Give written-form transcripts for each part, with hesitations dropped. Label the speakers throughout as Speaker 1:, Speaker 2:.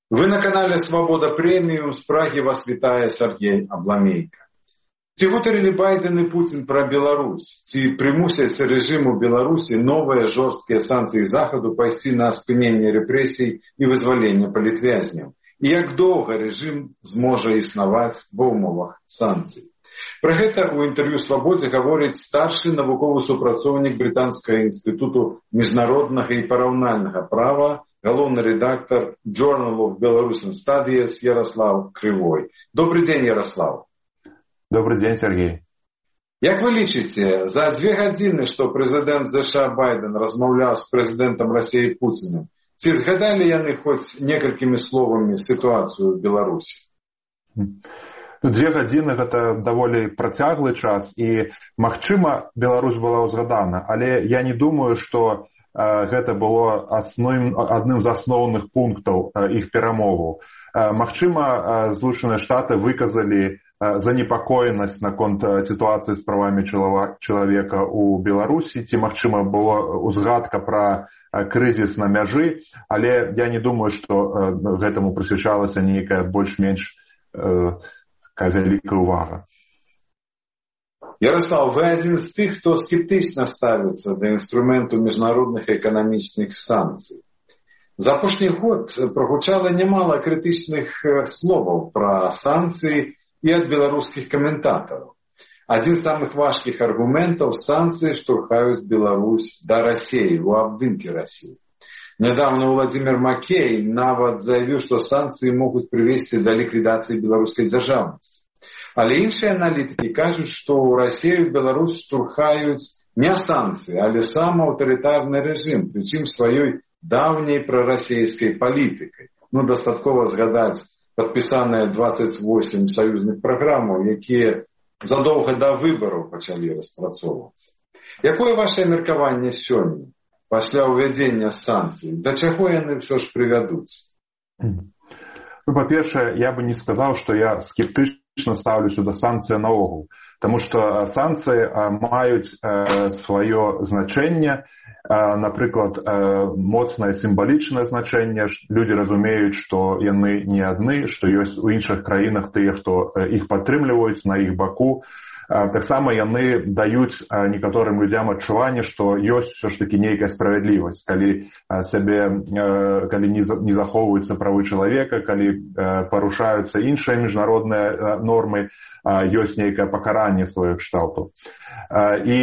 Speaker 1: Вы на канале «Свобода премиум». З Прагі вас вітае Сергей Абламейка. Ці гутарылі Байден і Путін пра Беларусь? Ці прымусяць рэжыму Беларусі новыя жорсткія санкцыі Захаду пайсці на спыненне рэпрэсій і вызвалення палітвязняў? І як доўга рэжым зможа існаваць ва ўмовах санкцый? Пра гэта ў інтэрв'ю «Свабодзе» гаворыць старшы навуковы супрацоўнік Брытанскага інстытуту міжнароднага і параўнальнага права, галоўны рэдактар Journal of Belarusian Studies Ярослав Крывой. Добрый день, Ярослав.
Speaker 2: Добрый день, Сергей.
Speaker 1: Як вы лічыце, за 2 гадзіны, што прэзідэнт США Байден размаўляў з прэзідэнтам Расіі Пуцінам, ці згадалі яны хоць некалькімі словамі сітуацыю ў Беларусі?
Speaker 2: 2 гадзіны гэта даволі працяглы час, і, магчыма, Беларусь была ўзгадана, але я не думаю, што гэта было адным з асноўных пунктаў іх перамоваў. Магчыма, Злучаныя Штаты выказалі занепакоенасць наконт сітуацыі з правамі чалавека ў Беларусі, ці, магчыма, была ўзгадка пра крызіс на мяжы, але я не думаю, што гэтаму прысвячалася нейкая больш-менш вялікая ўвага.
Speaker 1: Ярослав, вы адзін з тых, хто скептычна ставіцца да інструменту міжнародных эканамічных санкцый. За апошні год прагучала нямала крытычных словаў пра санкцыі і ад беларускіх каментатараў. Адзін з самых важкіх аргументаў — санкцыі штурхаюць Беларусь да Расіі, у абдымкі Расіі. Нядаўна Владзімір Макей нават заявіў, што санкцыі могуць прывесці да ліквідацыі беларускай дзяржаўнасці. Але іншыя аналітыкі кажуць, што ў Расію Беларусь штурхаюць не санкцыі, але сам аўтарытарны рэжым, прычым сваёй даўняй прарасійскай палітыкай. Дастаткова згадаць падпісаныя 28 саюзных праграмаў, якія задоўга да выбараў пачалі распрацоўвацца. Якое вашае меркаванне сёння, пасля ўвядзення санкцый? Да чаго яны ўсё ж прывядуць?
Speaker 2: Па-першае, я бы не сказаў, што я скептычна ставлюся да санкцый наогул, таму што санкцыі маюць сваё значэнне, напрыклад, моцнае сімвалічнае значэнне. Людзі разумеюць, што яны не адны, што ёсць у іншых краінах тыя, хто іх падтрымліваюць на іх баку. Таксама яны даюць некаторым людзям адчуванне, што ёсць усё ж такі нейкая справядлівасць, калі не захоўваюцца правы чалавека, калі парушаюцца іншыя міжнародныя нормы, ёсць нейкае пакаранне сваёй кшталту. І,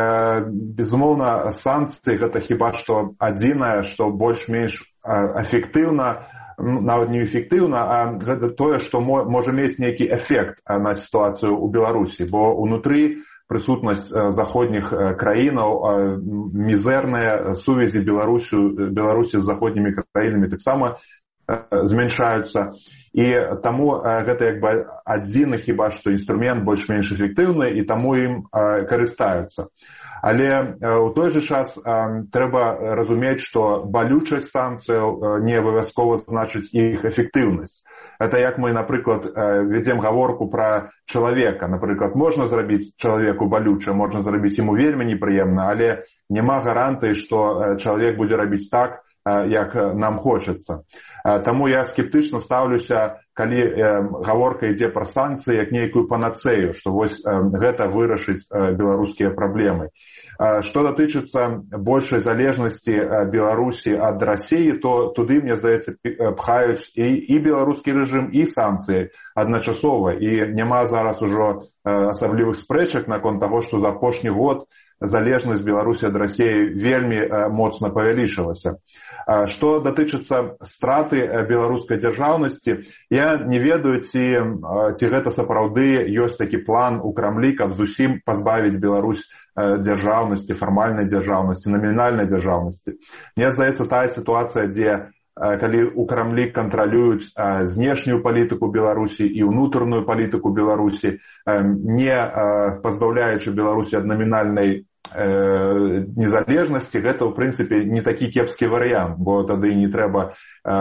Speaker 2: безумоўна, санкцыі гэта хіба што адзінае, што больш-менш эфектыўна, нават не эфектыўна, а гэта тое, што можа мець нейкі эфект на сітуацыю ў Беларусі, бо ўнутры прысутнасць заходніх краінаў, мізэрныя сувязі Беларусі з заходнімі краінамі таксама змяншаюцца. І таму гэта як бы адзіны хіба што інструмент больш-менш эфектыўны, і таму ім карыстаюцца. Але ў той жа час трэба разумець, што балючасць санкцыяў не абавязкова значыць іх эфектыўнасць. Это як мы, напрыклад, вядзем гаворку пра чалавека. Напрыклад, можна зрабіць чалавеку балюча, можна зрабіць яму вельмі непрыемна, але няма гарантыі, што чалавек будзе рабіць так, як нам хочацца. Таму я скептычна ставлюся, калі гаворка ідзе пра санкцыі як нейкую панацею, што вось гэта вырашыць беларускія праблемы. Што датычыцца большай залежнасці Беларусі ад Расіі, то туды, мне здаецца, пхаюць і беларускі рэжым, і санкцыі адначасова. І няма зараз ужо асаблівых спрэчак наконт таго, што за апошні год залежнасць Беларусі ад Расіі вельмі моцна павялічылася. Што датычыцца страты беларускай дзяржаўнасці, я не ведаю, ці гэта сапраўды ёсць такі план у Крамлі, каб зусім пазбавіць Беларусь дзяржаўнасці, фармальнай дзяржаўнасці, намінальнай дзяржаўнасці. Мне здаецца, тая сітуацыя, дзе калі у Крамлі кантралююць знешнюю палітыку Беларусі і ўнутраную палітыку Беларусі, не пазбаўляючы Беларусі ад намінальнай незалежнасці, гэта, ў прынцыпе, не такі кепскі варыянт, бо тады не трэба,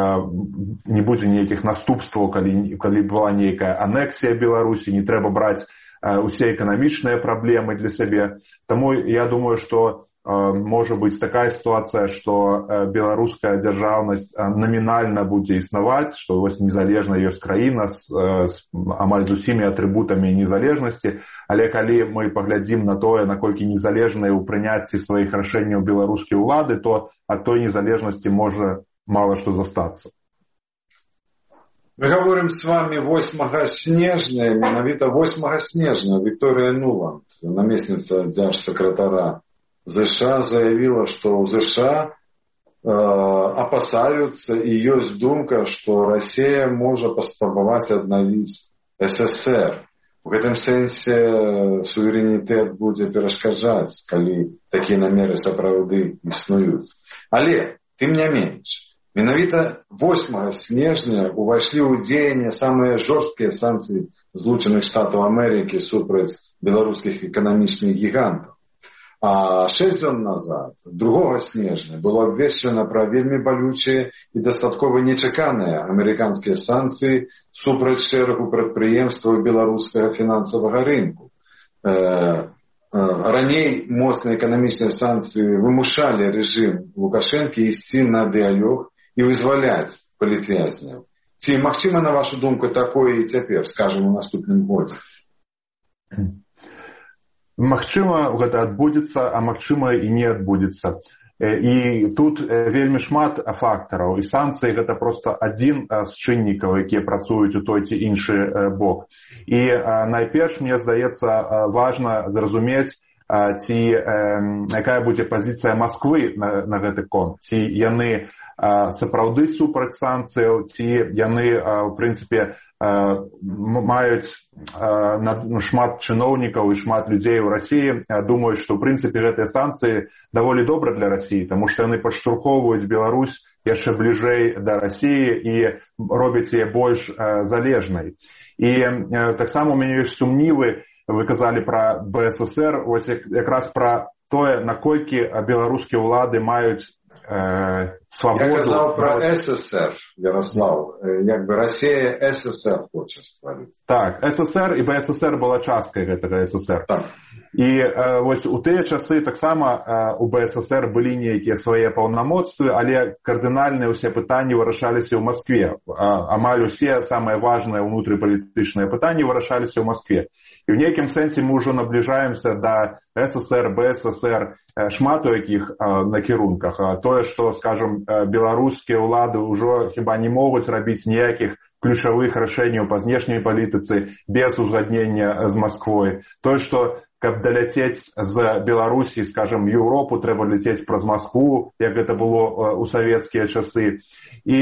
Speaker 2: не будзе нейкіх наступстваў, калі была нейкая анексія Беларусі, не трэба браць усе эканамічныя праблемы для сябе. Таму я думаю, што можа быць такая сітуацыя, што беларуская дзяржаўнасць намінальна будзе існаваць, што вось незалежна ёсць краіна з амаль з усімі атрыбутамі незалежнасці, але калі мы паглядзім на тое, наколькі незалежныя ў прыняцці сваіх рашэнняў беларускія ўлады, то ад той незалежнасці можа мала што застацца.
Speaker 1: Мы говорим с вами 8 снежня, менавіта 8 снежня Вікторія Нуланд, намесніца дзяржсакратара ЗША, заявила, што ў ЗША опасаются и есть думка, что Россия может паспрабаваць аднавіць СССР. В гэтым сэнсе суверэнітэт будзе перашкаджаць, калі такія намеры сапраўды існуюць. Але, тым не менш, менавіта 8 снежня увайшлі ў дзеянне самыя жорсткія санкцыі Злучаных Штатаў Амерыкі супраць беларускіх эканамічных гігантаў. А 6 дзён назад, 2 снежня, было абвешчана пра вельмі балючыя і дастаткова нечаканыя амерыканскія санкцыі супраць шэрагу прадпрыемстваў беларускага фінансавага рынку. Раней моцныя эканамічныя санкцыі вымушалі рэжым Лукашэнкі ісці на дыялог і вызваляць палітвязняў. Ці магчыма, на вашу думку, такое і цяпер, скажам, у наступным годзе?
Speaker 2: Магчыма, гэта адбудзецца, а магчыма і не адбудзецца. І тут вельмі шмат фактараў, і санкцыі гэта проста адзін з чыннікаў, якія працуюць у той ці іншы бок. І найперш, мне здаецца, важна зразумець, ці якая будзе пазіцыя Масквы на гэты конт, ці яны сапраўды супраць санкцыяў, ці яны, у прынцыпе, маюць шмат чыноўнікаў і шмат людзей у Расіі думаюць, што, у прынцыпе, гэтыя санкцыі даволі добра для Расіі, таму што яны падштурхоўваюць Беларусь яшчэ бліжэй да Расіі і робяць яе больш залежнай. І таксама у мяне ёсць сумнівы, вы казалі пра БССР, ось якраз пра тое, наколькі беларускія ўлады маюць свободу.
Speaker 1: Я казал про СССР, Ярослав. Як бы Россия СССР хочет стварить.
Speaker 2: Так, СССР и БССР была часткой гэтага СССР.
Speaker 1: Так.
Speaker 2: І вось у тыя часы таксама у БССР былі нейкія свае паўнамоцтвы, але кардынальныя ўсе пытанні вырашаліся ў Маскве. Амаль усе самыя важныя ўнутрыпалітычныя пытанні вырашаліся ў Маскве. І ў нейкім сэнсе мы ўжо набліжаемся да СССР, БССР, шмат у якіх накірунках. Тое, што, скажам, беларускія ўлады ўжо хіба не могуць рабіць ніякіх ключавых рашэнняў па знешняй палітыцы без узгаднення з Масквой. Тое, што каб даляцець з Беларусі, скажам, Еўропу, трэба ляцець праз Маскву, як гэта было ў савецкія часы. І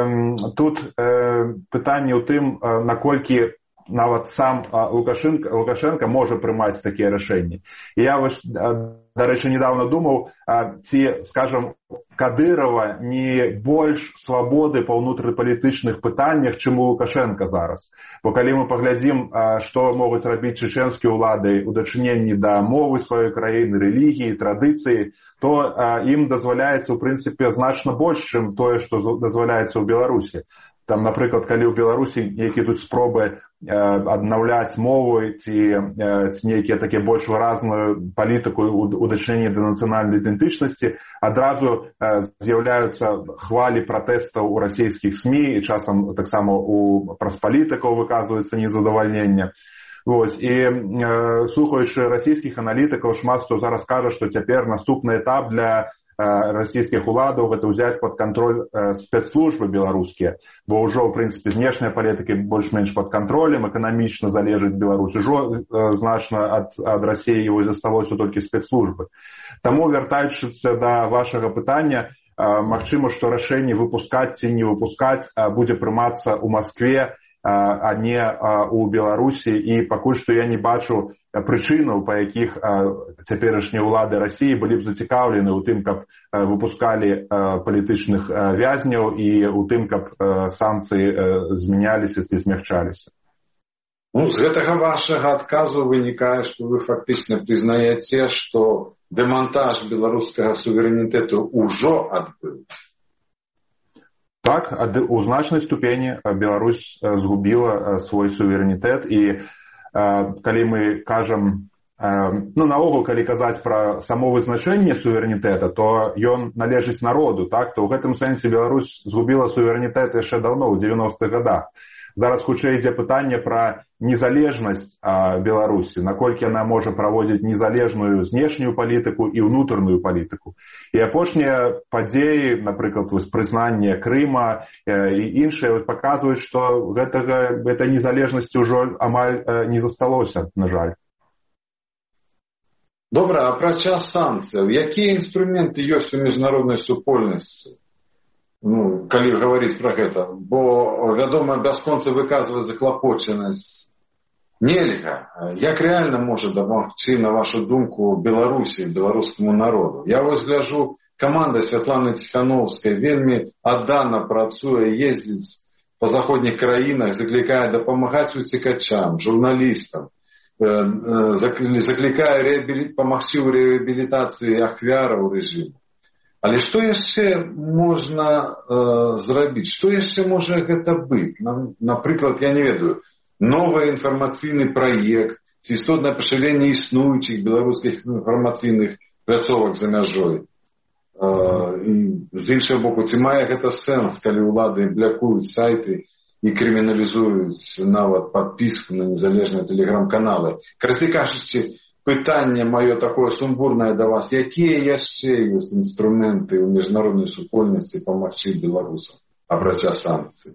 Speaker 2: тут пытанне ў тым, наколькі нават сам Лукашенко можа прымаць такія рашэнні. І я вось, дарэчы, недавно думаў, ці, скажам, Кадырова не больш свабоды па ўнутрыпалітычных пытаннях, чым у Лукашенко зараз. Бо калі мы паглядзім, што могуць рабіць чэчэнскія ўлады ў дачыненні да мовы сваёй краіны, рэлігіі, традыцыі, то ім дазваляецца, у прынцыпе, значна больш, чым тое, што дазваляецца ў Беларусі. Там, напрыклад, калі ў Беларусі нейкія тут спробы аднаўляць мову ці нейкія такія больш выразную палітыку ў дачыненні да нацыянальнай ідэнтычнасці, адразу з'яўляюцца хвалі пратэстаў у расійскіх СМІ, і часам таксама праз палітыкаў выказваецца незадавальненне. Вось. І слухаючы расійскіх аналітыкаў, шмат хто зараз кажа, што цяпер наступны этап для расійскіх уладаў гэта ўзяць пад кантроль спецслужбы беларускія, бо ўжо, ў прынцыпе, знешняя палітыка больш-менш пад кантролем, эканамічна залежыць Беларусь ужо значна ад Расіі, вось засталося толькі спецслужбы. Таму, вяртаючыся да вашага пытання, магчыма, што рашэнне выпускаць ці не выпускаць будзе прымацца ў Маскве, а не у Беларусі, і пакуль што я не бачу прычынаў, па якіх цяперашнія ўлады Расіі былі б зацікаўлены ў тым, каб выпускалі палітычных вязняў і ў тым, каб санкцыі змяняліся ці змягчаліся.
Speaker 1: Ну, з гэтага вашага адказу вынікае, што вы фактычна прызнаеце, што дэмантаж беларускага суверэнітэту ўжо адбыўся.
Speaker 2: Так, у значнай ступені Беларусь згубіла свой суверэнітэт, і калі мы кажам наогул, калі казаць пра само вызначэнне суверэнітэта, то ён належыць народу, так? То ў гэтым сэнсе Беларусь згубіла суверэнітэт яшчэ даўно, ў 90-х годах. Зараз хутчэй ідзе пытанне пра незалежнасць Беларусі, наколькі яна можа праводзіць незалежную знешнюю палітыку і ўнутраную палітыку. І апошнія падзеі, напрыклад, прызнанне Крыма і іншыя паказваюць, што гэтай незалежнасці ўжо амаль не засталося, на жаль.
Speaker 1: Добра, а пра час санкцыяў. Якія інструменты ёсць у міжнароднай супольнасці? Калі гаварыць пра гэта, бо, вядома, бясконца выказваць заклапочанасць нельга. Як рэальна можа дапамагчы, на вашу думку, Беларусі, беларускаму народу? Я вось гляжу, каманда Святланы Ціхановскай вельмі аддана працуе, ездзіць па заходніх краінах, заклікае дапамагаць уцекачам, журналістам, заклікае памагчы ў рэабілітацыі ахвяраў рэжыму. Але што яшчэ можна зрабіць? Што яшчэ можа гэта быць? Напрыклад, я не ведаю, новы інфармацыйны праект, ці істотнае пашырэнне існуючых беларускіх інфармацыйных пляцовак за мяжой. І з іншага боку, ці мае гэта сэнс, калі ўлады блякуюць сайты і крыміналізуюць нават падпіску на незалежныя тэлеграм-каналы? Карацей кажучы, пытанне маё такое сумбурнае да вас. Якія яшчэ ёсць інструменты ў міжнароднай супольнасці памагчы беларусам, апрача санкцый?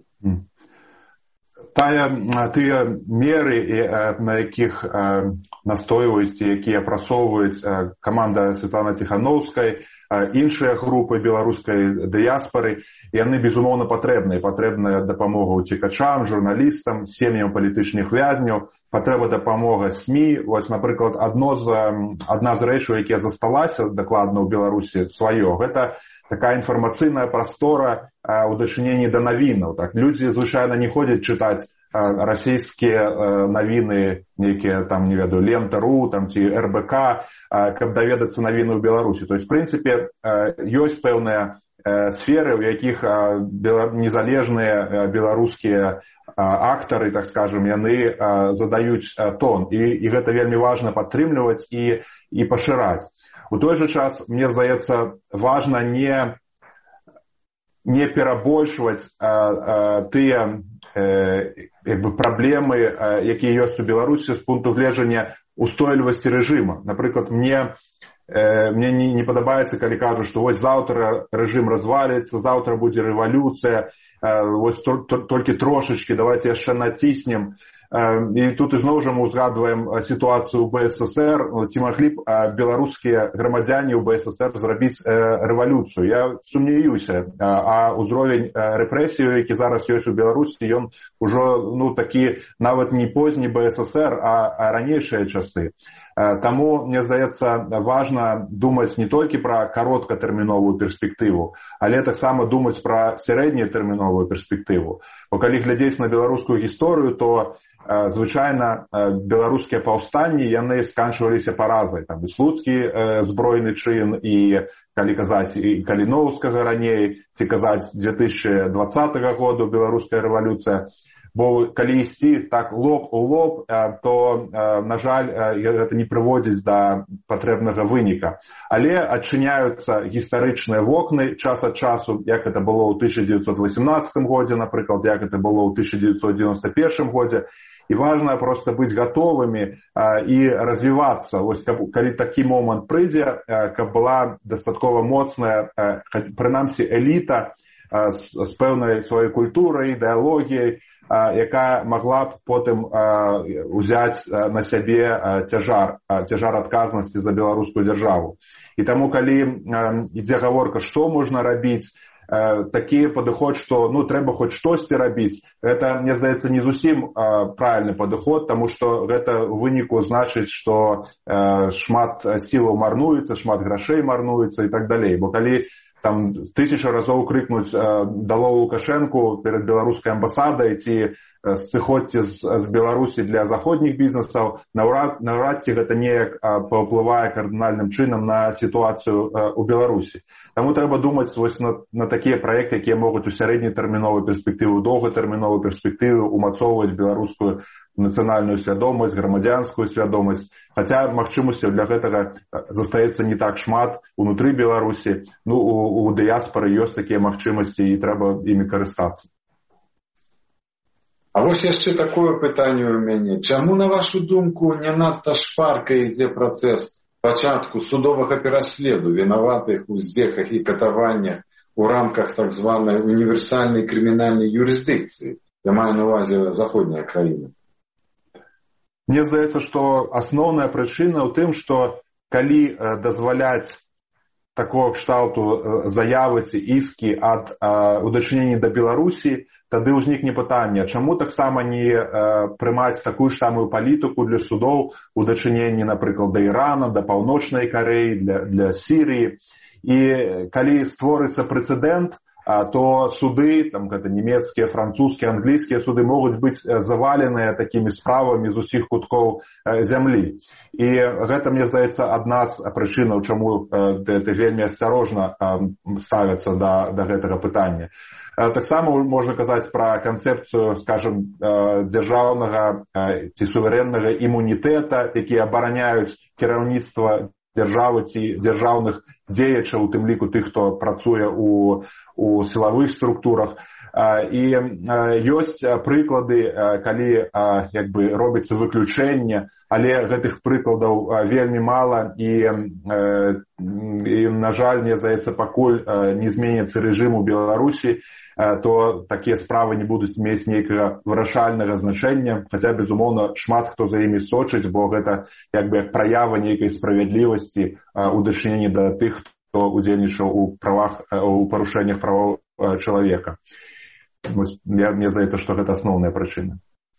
Speaker 2: Тыя меры, на якіх настойваюць, якія прасоўваюць каманда Святланы Ціхановскай, іншыя групы беларускай дыяспары, яны, безумоўна, патрэбныя. Патрэбная дапамога ўцекачам, журналістам, сем'ям палітычных вязняў, патрэба дапамога СМІ. Вось, напрыклад, адна з рэчаў, якія засталася дакладна ў Беларусі сваё, гэта такая інфармацыйная прастора ў дачыненні да навінаў. Так, людзі звычайна не ходзяць чытаць расійскія навіны, нейкія там, не ведаю, Лента.ру там ці РБК, каб даведацца навіны ў Беларусі. То есть, в прынцыпе, ёсць пэўныя сферы, у якіх незалежныя беларускія актары, так скажем, яны задаюць тон. І гэта вельмі важна падтрымліваць і пашыраць. У той жа час, мне здаецца, важна не перабольшваць тыя праблемы, якія ёсць у Беларусі з пункту гледжання устойлівасці рэжыма. Напрыклад, мне не падабаецца, калі кажу, што вось заўтра рэжым разваліцца, заўтра будзе рэвалюцыя, вось толькі трошачкі, давайте яшчэ націснем. І тут ізноў жа мы узгадваем сітуацыю ў БССР. Ці маглі б беларускія грамадзяне ў БССР зрабіць рэвалюцыю? Я сумнеюся. А ўзровень рэпрэсіяў, які зараз ёсць у Беларусі, ён ужо такі нават не позні БССР, а ранейшыя часы. Таму, мне здаецца, важна думаць не толькі пра кароткатэрміновую перспектыву, але таксама думаць пра сярэднетэрміновую перспектыву. Бо калі глядзець на беларускую гісторыю, то звычайна беларускія паўстанні, яны сканчваліся паразай. Там і слуцкі збройны чын, і калі казаць і Каліноўскага раней, ці казаць 2020 году беларуская рэвалюцыя. Бо калі ісці так лоб у лоб, то, на жаль, гэта не прыводзіць да патрэбнага выніка. Але адчыняюцца гістарычныя вокны час ад часу, як это было ў 1918 годзе, напрыклад, як это было ў 1991 годзе. І важна проста быць гатовымі і развівацца. Вось, калі такі момант прыйдзе, каб была дастаткова моцная, прынамсі, эліта з пэўнай сваёй культурай, ідэалогіяй, якая магла б потым узяць на сябе цяжар адказнасці за беларускую дзяржаву. І таму, калі ідзе гаворка, што можна рабіць, такі падыход, што трэба хоць штосьці рабіць, гэта, мне здаецца, не зусім правільны падыход, таму што гэта ў выніку значыць, што шмат сілаў марнуецца, шмат грашэй марнуецца і так далей. Бо калі там 1000 разоў крыкнуць «Дало Лукашэнку» перад беларускай амбасадай ці сыходзьце з Беларусі для заходніх бізнесаў, наўрад ці гэта неяк паўплывае кардынальным чынам на сітуацыю ў Беларусі. Таму трэба думаць вось на такія праекты, якія могуць у сярэднетэрміновай перспектывы, доўгатэрміновай перспектывы ўмацоўваць беларускую нацыянальную свядомасць, грамадзянскую свядомасць. Хаця магчымасцяў для гэтага застаецца не так шмат унутры Беларусі. Ну, у дыяспары ёсць такія магчымасці і трэба імі карыстацца.
Speaker 1: А вось яшчэ такое пытанне ў мяне. Чаму, на вашу думку, не надта шпарка ідзе працэс пачатку судовага пераследу вінаватых у здзеках і катаваннях у рамках так званай універсальнай крымінальнай юрысдыкцыі? Я маю на ўвазе заходняя краіна.
Speaker 2: Мне здаецца, што асноўная прычына ў тым, што калі дазваляць такого кшталту заявы ці іскі ад у дачыненні да Беларусі, тады ўзнікне пытанне, чаму таксама не прымаць такую ж самую палітыку для судоў у дачыненні, напрыклад, да Ірана, да Паўночнай Карэі, для Сірыі. І калі створыцца прэцэдэнт, то суды, там гэта нямецкія, французскія, англійскія суды могуць быць заваленыя такімі справамі з усіх куткоў зямлі. І гэта, мне здаецца, адна з прычынаў, чаму вельмі асцярожна ставяцца да гэтага пытання. Таксама можна казаць пра канцэпцыю, скажем, дзяржаўнага ці суверэннага імунітэта, якія абараняюць кіраўніцтва дзяржавы ці дзяржаўных дзеячаў, у тым ліку тых, хто працуе у сілавых структурах. І ёсць прыклады, калі робіцца выключэнне, але гэтых прыкладаў вельмі мала, і на жаль, мне здаецца, пакуль не зменіцца рэжым у Беларусі, то такія справы не будуць мець нейкага вырашальнага значэння, хаця, безумоўна, шмат хто за імі сочыць, бо гэта як праява нейкай справядлівасці у дачыненні да тых, хто удзельнічаў у парушэннях правоў чалавека. Мне здаецца, што гэта асноўная прычына.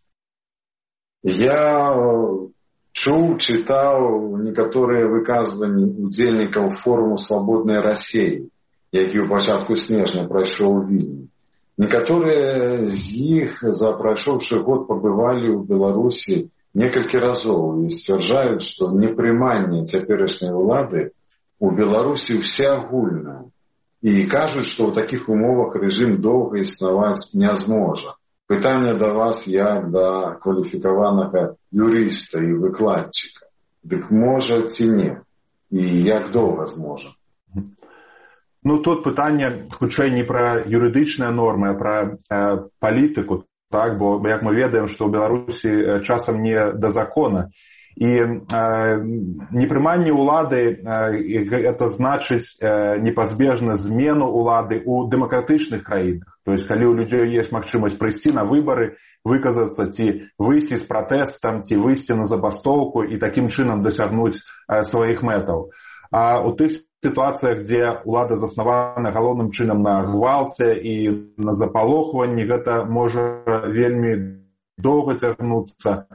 Speaker 1: Я чуў, чытаў некаторыя выказванні удзельнікаў форуму «Свабоднай Расіі», які ў пачатку снежня прайшоў у Вільні. Некаторыя з іх за прайшоўшы год пабывалі ў Беларусі некалькі разоў і сцвярджаюць, што непрыманне цяперашняй улады у Беларусі ўсеагульнае. І кажуць, што ў такіх умовах рэжым доўга існаваць не зможа. Пытанне да вас як да кваліфікаванага юрыста і выкладчыка. Дык можа ці не? І як доўга зможа?
Speaker 2: Ну, тут пытанне хутчэй не пра юрыдычныя нормы, а пра палітыку, так, бо як мы ведаем, што ў Беларусі часам не да закона. І непрыманне ўлады это значыць непазбежна змену ўлады ў дэмакратычных краінах. То есть, калі ў людзей ёсць магчымасць прыйсці на выбары, выказацца ці выйсці з пратэстам, ці выйсці на забастоўку і такім чынам дасягнуць сваіх мэтаў. А ў тых сітуацыях, дзе ўлада заснавана галоўным чынам на гвалце і на запалохванні, гэта можа вельмі доўга цягнуцца.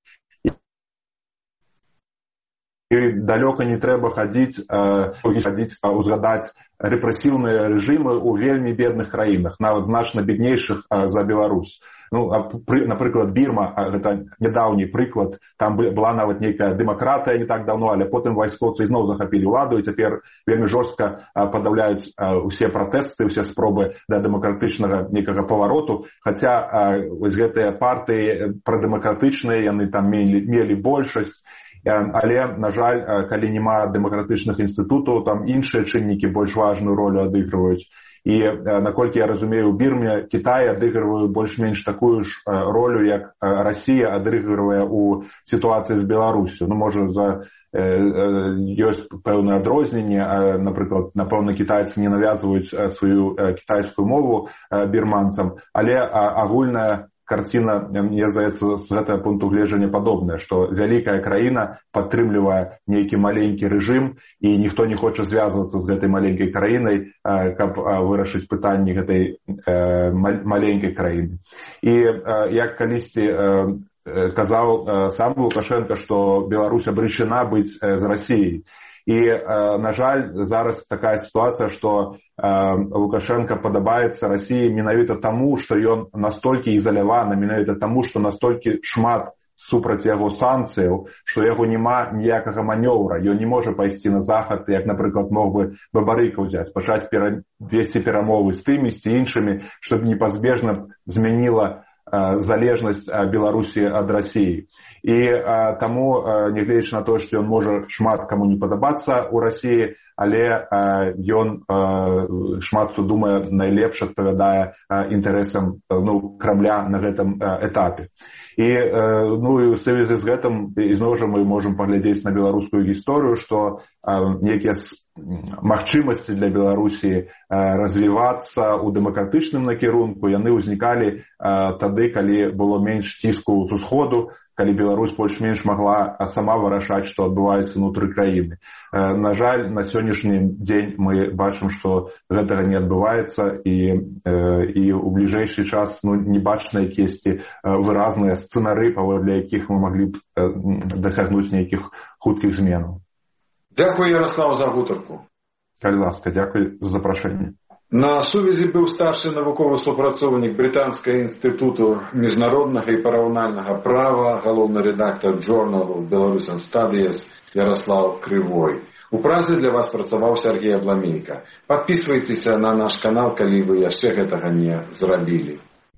Speaker 2: І далёка не трэба хадзіць, узгадаць рэпрэсіўныя рэжымы ў вельмі бедных краінах, нават значна беднейшых за Беларусь. Ну, напрыклад, Бірма, гэта нядаўні прыклад, там была нават нейкая дэмакратыя не так даўно, але потым вайскоўцы зноў захапілі ўладу і цяпер вельмі жорстка падаўляюць усе пратэсты, усе спробы да дэмакратычнага нейкага павароту, хаця вось гэтыя партыі прадэмакратычныя, яны там мелі большасць, але, на жаль, калі няма дэмакратычных інстытутаў, там іншыя чыннікі больш важную ролю адыгрываюць. І, наколькі я разумею, у Бірме Кітай адыгрывае больш-менш такую ж ролю, як Расія адыгрывае ў сітуацыі з Беларусю. Ну, можа, ёсць пэўнае адрозненне, напрыклад, напэўна, кітайцы не навязваюць сваю кітайскую мову бірманцам, але агульная карціна, мне здаецца, з гэтага пункту гледжання падобная, што вялікая краіна падтрымлівае нейкі маленькі рэжым, і ніхто не хоча звязвацца з гэтай маленькай краінай, каб вырашыць пытанні гэтай маленькай краіны. І як калісьці казаў сам Лукашенко, што Беларусь абречана быць з Расіяй. І, на жаль, зараз такая сітуацыя, што Лукашенко падабаецца Расіі менавіта таму, што ён настолькі ізаляваны, менавіта таму, што настолькі шмат супраць яго санкцыяў, што яго няма ніякага манёвра. Ён не можа пайсці на захад, як, напрыклад, мог бы Бабарыка ўзяць, пачаць весці перамовы з тымі, з іншымі, што непазбежна змяніла залежнасць Беларусі ад Расіі. І таму, нягледзячы на тое, што ён можа шмат каму не падабацца ў Расіі, але ён шмат хто думае найлепш адпавядае інтарэсам Крамля на гэтым этапе. І у сувязі з гэтым ізноў жа мы можам паглядзець на беларускую гісторыю, што некія магчымасці для Беларусі развівацца ў дэмакратычным накірунку яны ўзнікалі тады, калі было менш ціску з усходу, калі Беларусь больш-менш магла сама вырашаць, што адбываецца ўнутры краіны. На жаль, на сённяшні дзень мы бачым, што гэтага не адбываецца і ў бліжэйшы час не бачна якісьці выразныя сцэнары, паводле якіх мы маглі б дасягнуць нейкіх хуткіх зменаў.
Speaker 1: Дзякую, Ярослав, за гутарку.
Speaker 2: Калі ласка, дзякуй за запрашэнне.
Speaker 1: На сувязі быў старшы навуковы супрацоўнік Брытанскага інстытуту міжнароднага і параўнальнага права, галоўны рэдактар журналу Belarus Studies Ярослав Крывой. У Празе для вас працаваў Сергей Абламейка. Падпісвайцеся на наш канал, калі вы яшчэ гэтага не зрабілі.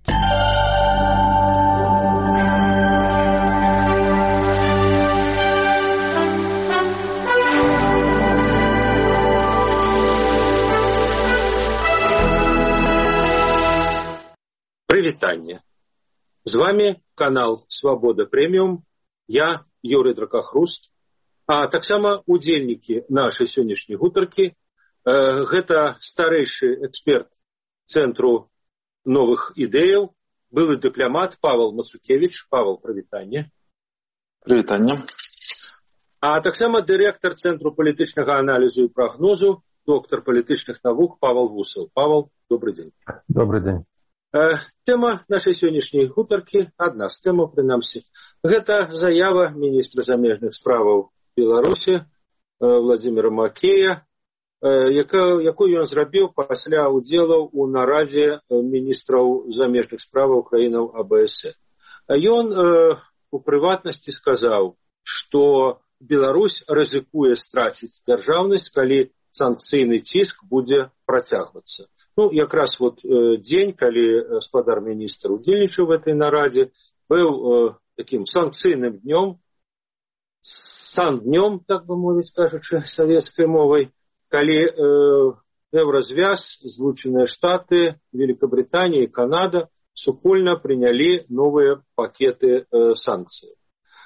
Speaker 3: Прывітанне. З вами канал Свабода Прэміум, я Юрый Дракахруст, а таксама удзельнікі нашай сённяшняй гутаркі. Гэта старэйшы эксперт Цэнтру новых ідэяў, былы дыпламат Павел Мацукевич. Павел, прывітанне.
Speaker 4: Прывітанне.
Speaker 3: А таксама дырэктар Цэнтру палітычнага аналізу і прагнозу, доктар палітычных навук Павел Вусел. Павел, добрый дзень.
Speaker 4: Добрый дзень.
Speaker 3: Тэма нашай сённяшняй гутаркі, адна з тэмаў, прынамсі, гэта заява міністра замежных справаў Беларусі Владзіміра Макея, якую ён зрабіў пасля удзелаў у нарадзе міністраў замежных справаў краінаў АБС. Ён у прыватнасці сказаў, што Беларусь рызыкуе страціць дзяржаўнасць, калі санкцыйны ціск будзе працягвацца. Якраз дзень, калі гаспадар-міністр удзельнічаў в этой нарадзе, быў таким санкцыйным днём, сан-днём, так бы мовіць, кажучы савецкай мовай, калі Еўразвяз, Злучаныя Штаты, Великабританія і Канада супольна прынялі новыя пакеты санкцый.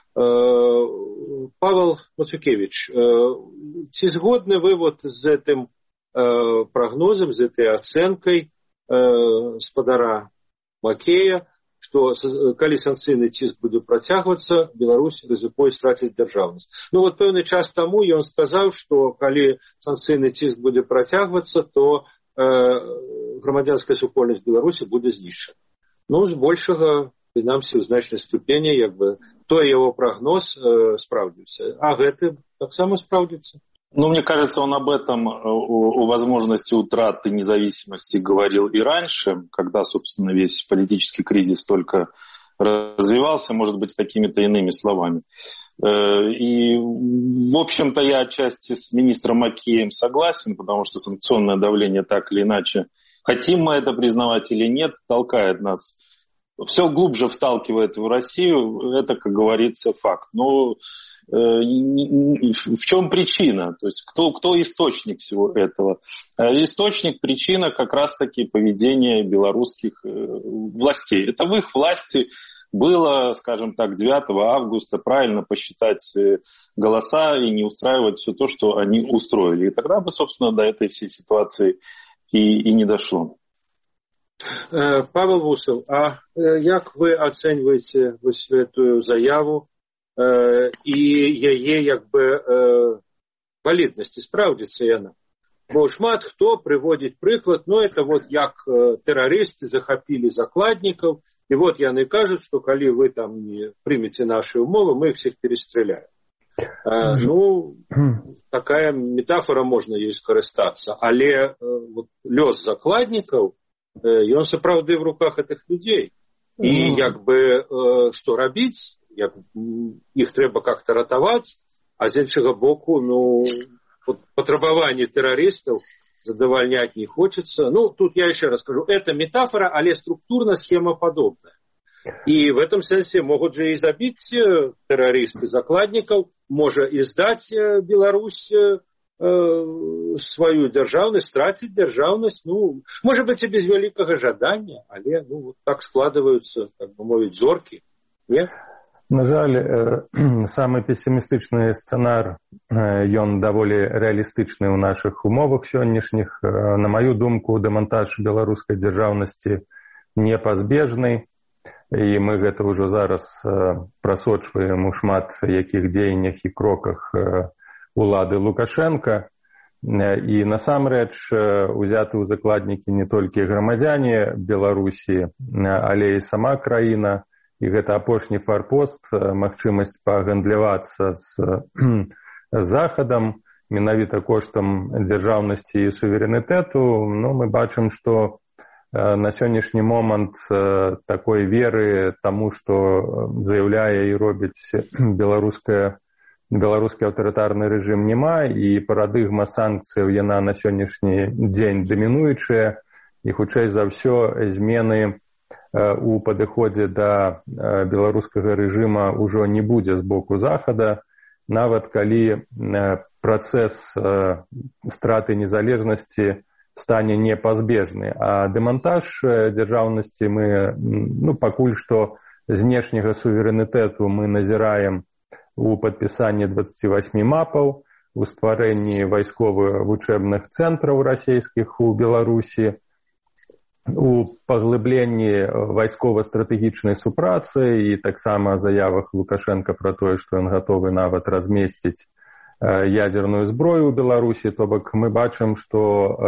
Speaker 3: Павел Мацукевич, ці згодны вы з гэтым прогнозам, з этой ацэнкай гаспадара Макея, што калі санкцыйны ціск будзе працягвацца, Беларусь рызыкуе страціць дзяржаўнасць. Пэўны час таму ён сказаў, што калі санкцыйны ціск будзе працягвацца, то грамадзянская супольнасць Беларусі будзе знішчана. Збольшага, прынамсі, у значнай ступені, той яго прогноз спраўдзіўся. А гэты таксама спраўдзіцца?
Speaker 4: Мне кажется, он об этом, о возможности утраты независимости говорил и раньше, когда, собственно, весь политический кризис только развивался, может быть, какими-то иными словами. И, в общем-то, я отчасти с министром Макеем согласен, потому что санкционное давление так или иначе, хотим мы это признавать или нет, толкает нас, все глубже вталкивает в Россию, это, как говорится, факт. Но в чем причина? То есть кто источник всего этого? Источник, причина как раз-таки поведение белорусских властей. Это в их власти было, скажем так, 9 августа правильно посчитать голоса и не устраивать все то, что они устроили. И тогда бы, собственно, до этой всей ситуации и не дошло.
Speaker 3: Павел Вусел, а як вы ацэньваеце гэтую заяву і яе валіднасці, спраўдзіцца яна? Бо шмат хто прыводзіць прыклад, это як тэрарысты захапілі закладнікаў, і яны кажуць, што калі вы там не прымеце нашы ўмовы, мы іх всех перастреляем. Такая метафора, можна ёй скарыстацца, але лёс закладнікаў, ён сапраўды в руках гэтых людзей. І што рабіць? Іх трэба как-то ратаваць, а з іншага боку, патрабаванні тэрарыстаў задавальняць не хочется. Тут я еще раз скажу, это метафора, але структурно схема подобная. И в этом сэнсе могут же и забить террористы закладников, можа и сдать Беларусь свою державность, тратить державность, ну, может быть, и без великого жадания, але, ну, вот так складываются, как бы мовить, зорки, нет?
Speaker 5: На жаль, самы пессімістычны сцэнар, ён даволі рэалістычны ў нашых умовах сённяшніх. На маю думку, дэмантаж беларускай дзяржаўнасці непазбежны, і мы гэта ўжо зараз прасочваем у шмат якіх дзеяннях і кроках улады Лукашенка. І насамрэч узяты ў закладнікі не толькі грамадзяне Беларусі, але і сама краіна. І гэта апошні фарпост, магчымасць пагандлявацца з захадам, менавіта коштам дзяржаўнасці і суверэнітэту. Ну, мы бачым, што на сённяшні момант такой веры таму, што заяўляе і робіць беларускі аўтарытарны рэжым няма, і парадыгма санкцыяў яна на сённяшні дзень дамінуючая, і хутчэй за ўсё змены у падыходзе да беларускага рэжыма ўжо не будзе з боку захада, нават калі працэс страты незалежнасці стане непазбежны. А дэмантаж дзяржаўнасці мы, ну, пакуль што знешняга суверэнітэту мы назіраем у падпісанні 28 мапаў, у стварэнні вайсковых вучэбных цэнтраў расійскіх у Беларусі, у паглыбленні вайскова-стратэгічнай супрацы і таксама заявах Лукашенка пра тое, што ён гатовы нават размесціць ядерную зброю ў Беларусі. То бок мы бачым, што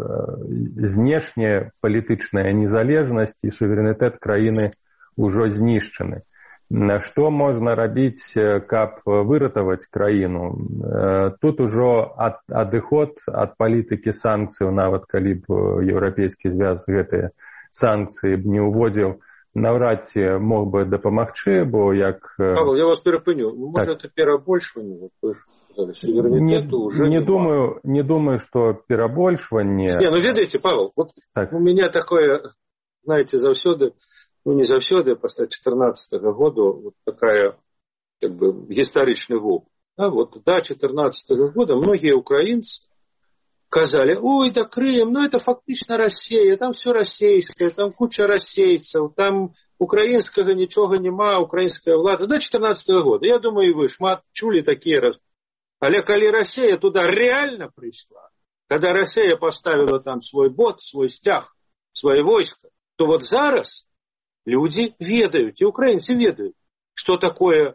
Speaker 5: знешняя палітычная незалежнасць і суверэнітэт краіны ўжо знішчаны. Што можна рабіць, каб выратаваць краіну? Тут ужо адыход ад палітыкі санкцыяў, нават калі б еўрапейскі звяз гэтыя санкцыі б не ўводзіў, наўрад ці мог бы дапамагчы, бо як...
Speaker 3: Павел, я вас перапыню. Можа, это перабольшванне? Суверэнітэту уже
Speaker 5: не думаю, што перабольшванне...
Speaker 3: Не, ну ведаеце, Павел, вот так. У меня такое, знаете, заўсёды, ну не заўсёды, пасля 14-го года вот такая, как бы, гістарычны воп. Да, вот до 14-го года многие украинцы сказали: ой, да Крым, ну это фактично Россия, там все российское, там куча российцев, там украинского ничего нема, украинская влада. До 14-го года. Я думаю, и вы шмат чули такие раз. Але коли Россия туда реально пришла, когда Россия поставила там свой бот, свой стяг, свои войска, то вот зараз люди ведают, и украинцы ведают, что такое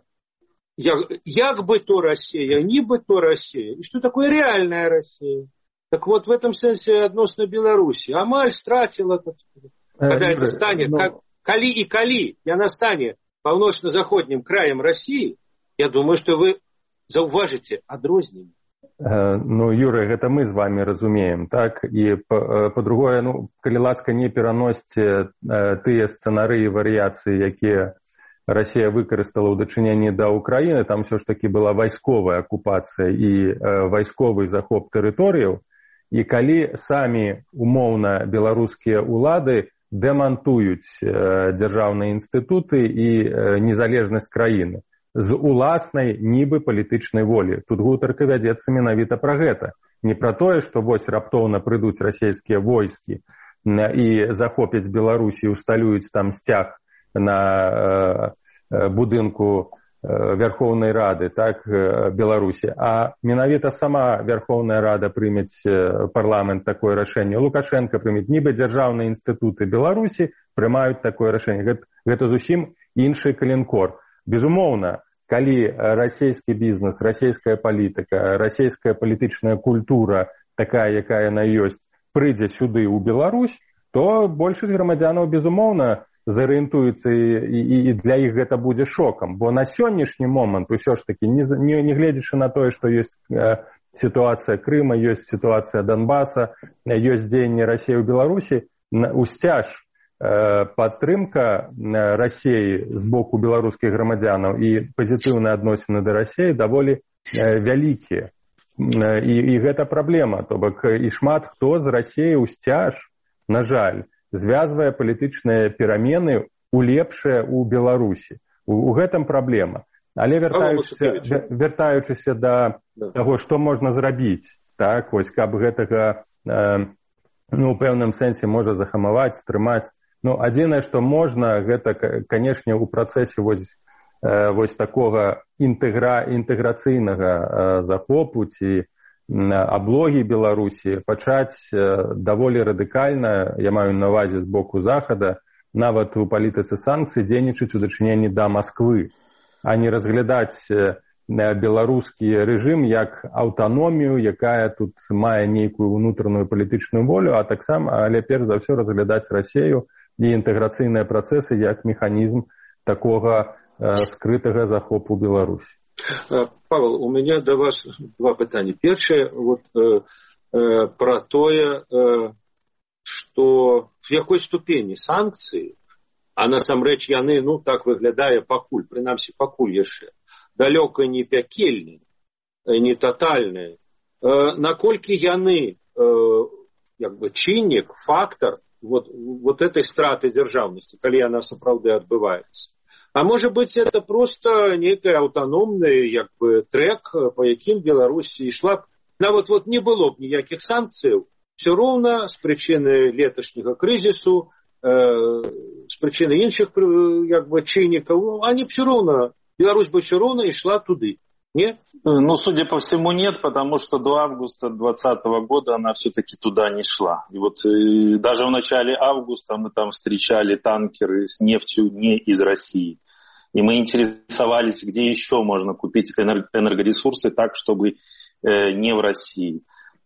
Speaker 3: як бы то Россия, нібы то Россия, и что такое реальная Россия. Так вот, в этом сенсе адносно Беларуси. Амаль стратила, когда это станет, коли и коли, яна стане паўночна-заходнім краем России, я думаю, что вы заўважыце адрозненне.
Speaker 5: Ну, Юрый, гэта мы з вами разумеем, так? І па-другое, ну, калі ласка, не пераносьце тыя сцэнары і варыяцыі, якія Россия выкарыстала ў дачыненні да Украіны, там все ж таки была вайсковая акупацыя і вайсковы захоп тэрыторыяў, і калі самі умоўна беларускія улады дэмантуюць дзяржаўныя інстытуты і незалежнасць краіны з уласнай нібы палітычнай волі. Тут гутарка вядзецца менавіта пра гэта. Не пра тое, што вось раптоўна прыйдуць расійскія войскі і захопяць Беларусь і усталююць там сцяг на будынку Верховнай Рады, так, Беларусі. А менавіта сама Верховная Рада прымець парламент такое рашэнне. Лукашенко прымець, нібы дзяржаўныя інстытуты Беларусі прымаюць такое рашэнне. Гэта зусім іншы калінкор. Безумоўна, калі расійскі бізнес, расійская палітыка, расійская палітычная культура, такая, якая яна ёсць, прыйдзе сюды ў Беларусь, то большасць грамадзянаў, безумоўна, зарыентуюцца, і для іх гэта будзе шокам. Бо на сённяшні момант усё ж таки, не гледзячы на тое, што ёсць сітуацыя Крыма, ёсць сітуацыя Донбаса, ёсць дзеянне Расіі ў Беларусі, усцяж падтрымка Расіі з боку беларускіх грамадзянаў і пазітыўныя адносіны да Расіі даволі вялікія. І гэта праблема. То бок і шмат хто з Расіі ўсцяж, на жаль, звязвае палітычныя перамены лепшае ў Беларусі. У гэтым праблема. Але вяртаючыся да таго, што можна зрабіць, так, вось, каб гэтага, у пэўным сэнсе можа захамаваць, стрымаць. Адзінае, што можна, гэта, канешне, у працэсе вось такога інтэграцыйнага захопу ці аблогі Беларусі пачаць даволі радыкальна, я маю на ўвазе з боку Захада, нават у палітыцы санкцый дзейнічаць у дачыненні да Масквы, а не разглядаць беларускі рэжым як аўтаномію, якая тут мае нейкую ўнутраную палітычную волю, але перш за ўсё разглядаць Расію і інтэграцыйныя працэсы як механізм такога скрытага захопу Беларусі.
Speaker 3: Павел, у меня до вас два пытання. Першае, про тое, што в якой ступені санкцыі, а насамрэч яны, так выглядае пакуль, прынамсі пакуль яшчэ, далёка не пякельныя, не татальныя, наколькі яны, чыннік, фактор этой страты дзяржаўнасці, калі яна сапраўды адбываецца. А может быть, это просто некий аўтаномны, трек, по яким Беларусь ішла. Не было б ніякіх санкцыяў, все роўна з прычыны леташняга крызісу, з прычыны іншых чыннікаў, они все роўна, Беларусь бы все роўна ішла туды. Нет?
Speaker 4: Судя по всему, нет, потому что до августа 2020 года она все-таки туда не шла. И даже в начале августа мы там встречали танкеры с нефтью не из России. И мы интересовались, где еще можно купить энергоресурсы так, чтобы не в России.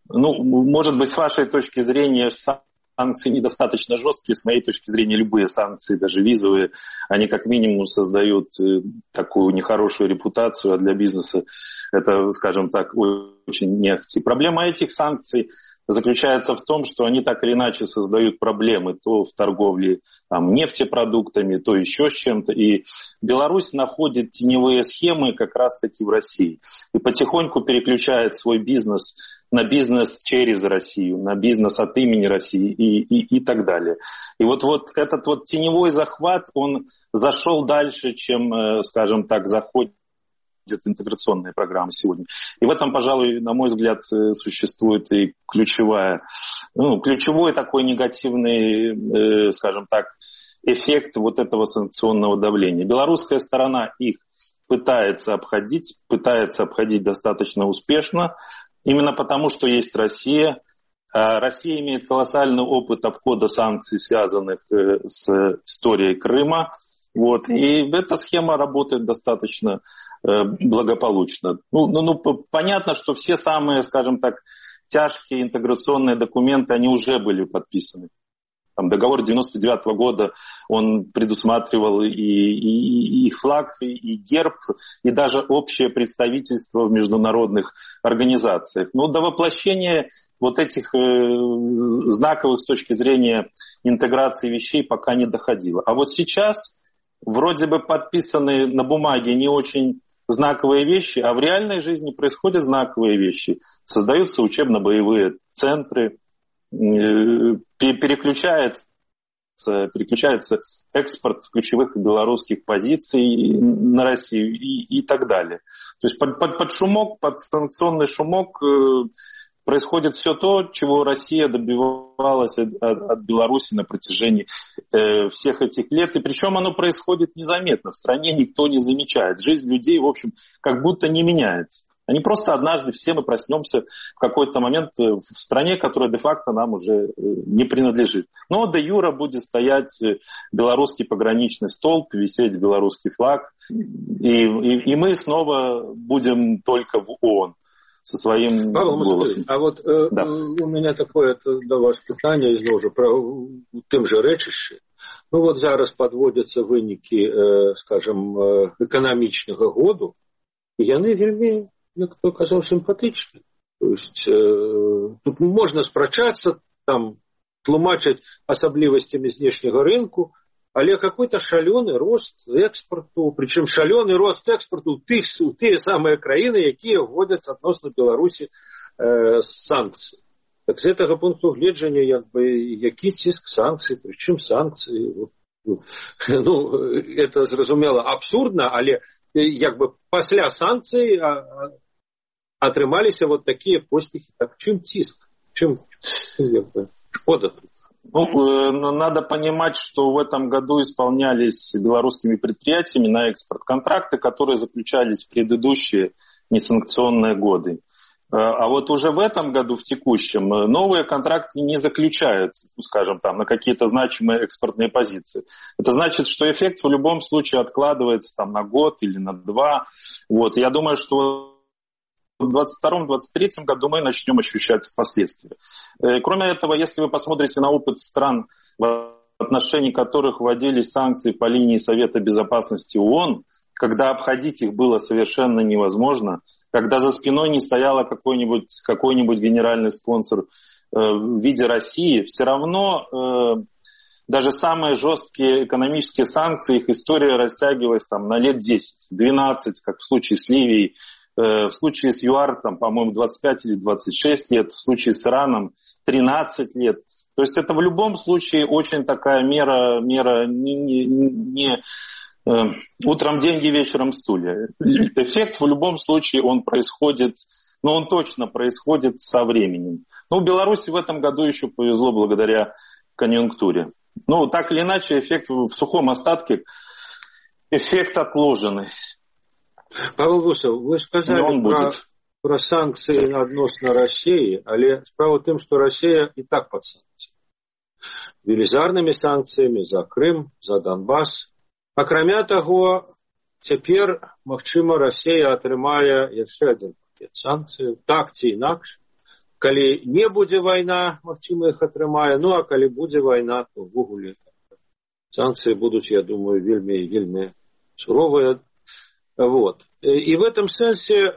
Speaker 4: Может быть, с вашей точки зрения, санкции недостаточно жесткие. С моей точки зрения, любые санкции, даже визовые, они как минимум создают такую нехорошую репутацию, а для бизнеса это, скажем так, очень нехти. Проблема этих санкций заключается в том, что они так или иначе создают проблемы то в торговле нефтепродуктами, то еще с чем-то. И Беларусь находит теневые схемы как раз-таки в России. И потихоньку переключает свой бизнес на бизнес через Россию, на бизнес от имени России и так далее. И этот теневой захват, он зашел дальше, чем, скажем так, заходит интеграционные программы сегодня. И в этом, пожалуй, на мой взгляд, существует и ключевой такой негативный, скажем так, эффект этого санкционного давления. Белорусская сторона их пытается обходить достаточно успешно, именно потому, что есть Россия. Россия имеет колоссальный опыт обхода санкций, связанных с историей Крыма. И эта схема работает достаточно благополучно. Понятно, что все самые, скажем так, тяжкие интеграционные документы, они уже были подписаны. Договор 99 года, он предусматривал и флаг, и герб, и даже общее представительство в международных организациях. Но до воплощения этих знаковых с точки зрения интеграции вещей пока не доходило. А сейчас вроде бы подписаны на бумаге не очень знаковые вещи, а в реальной жизни происходят знаковые вещи. Создаются учебно-боевые центры, переключается экспорт ключевых белорусских позиций на Россию и так далее. То есть под шумок, под санкционный шумок происходит все то, чего Россия добивалась от Беларуси на протяжении всех этих лет. И причем оно происходит незаметно. В стране никто не замечает. Жизнь людей, в общем, как будто не меняется. Они просто однажды все мы проснемся в какой-то момент в стране, которая де-факто нам уже не принадлежит. Но де юре будет стоять белорусский пограничный столб, висеть белорусский флаг. И мы снова будем только в ООН со своим голосом.
Speaker 3: А да. У меня такое до вас питание, знову про тем же рэчышчы. Зараз подводятся вынікі, скажем, эканамічнага году, і яны вельмі, як то казаў, сімпатычны. То есть тут можна спрачацца, тлумачыць асаблівасцямі знешняга рынку, але какой-то шалёны рост экспорту, причем шалёны рост экспорту у тыя самыя краіны, якія вводзяць адносна Беларусі санкцыі. Так з гэтага пункту гледжання, які ціск санкцый, причым санкцыі. Ну, это, зразумела, абсурдна, але як бы пасля санкцый атрымаліся вот такія поспехи. Так, чым ціск? Чым шкода?
Speaker 4: Ну, надо понимать, что в этом году исполнялись белорусскими предприятиями на экспорт контракты, которые заключались в предыдущие несанкционные годы. А вот уже в этом году, в текущем, новые контракты не заключаются, ну, скажем, там, на какие-то значимые экспортные позиции. Это значит, что эффект в любом случае откладывается там, на год или на два. Вот. Я думаю, что в 2022-2023 году мы начнем ощущать последствия. Кроме этого, если вы посмотрите на опыт стран, в отношении которых вводились санкции по линии Совета Безопасности ООН, когда обходить их было совершенно невозможно, когда за спиной не стоял какой-нибудь генеральный спонсор в виде России, все равно даже самые жесткие экономические санкции, их история растягивалась там, на лет 10-12, как в случае с Ливией, в случае с ЮАР, там, по-моему, 25 или 26 лет, в случае с Ираном 13 лет. То есть это в любом случае очень такая мера не утром деньги, вечером стулья. Эффект в любом случае он происходит, но он точно происходит со временем. Ну, Беларуси в этом году еще повезло благодаря конъюнктуре. Ну, так или иначе, эффект в сухом остатке, эффект отложенный.
Speaker 3: Павел Гусев, вы сказали про санкции адносна России, але справа в том, что Россия и так под санкциями. Велізарнымі санкциями за Крым, за Донбасс. Акрамя таго, цяпер, магчыма, Россия атрымае яшчэ адзін пакет санкцый, так ці інакш. Калі не будзе вайна, магчыма, іх атрымае, ну а калі будзе вайна, то ўвогуле санкцыі будуць, я думаю, вельмі суровыя. Вот. И в этом сенсе,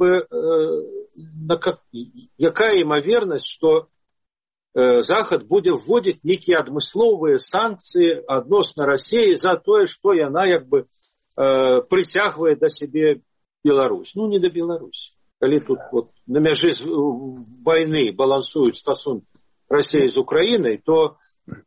Speaker 3: якая имоверность, что Захад будет вводить некие адмысловые санкции адносна России за то, что она притягивает до себе Беларусь. Ну, не до Беларуси. Коли тут вот на мяжи войны балансуют стосунки России с Украиной, то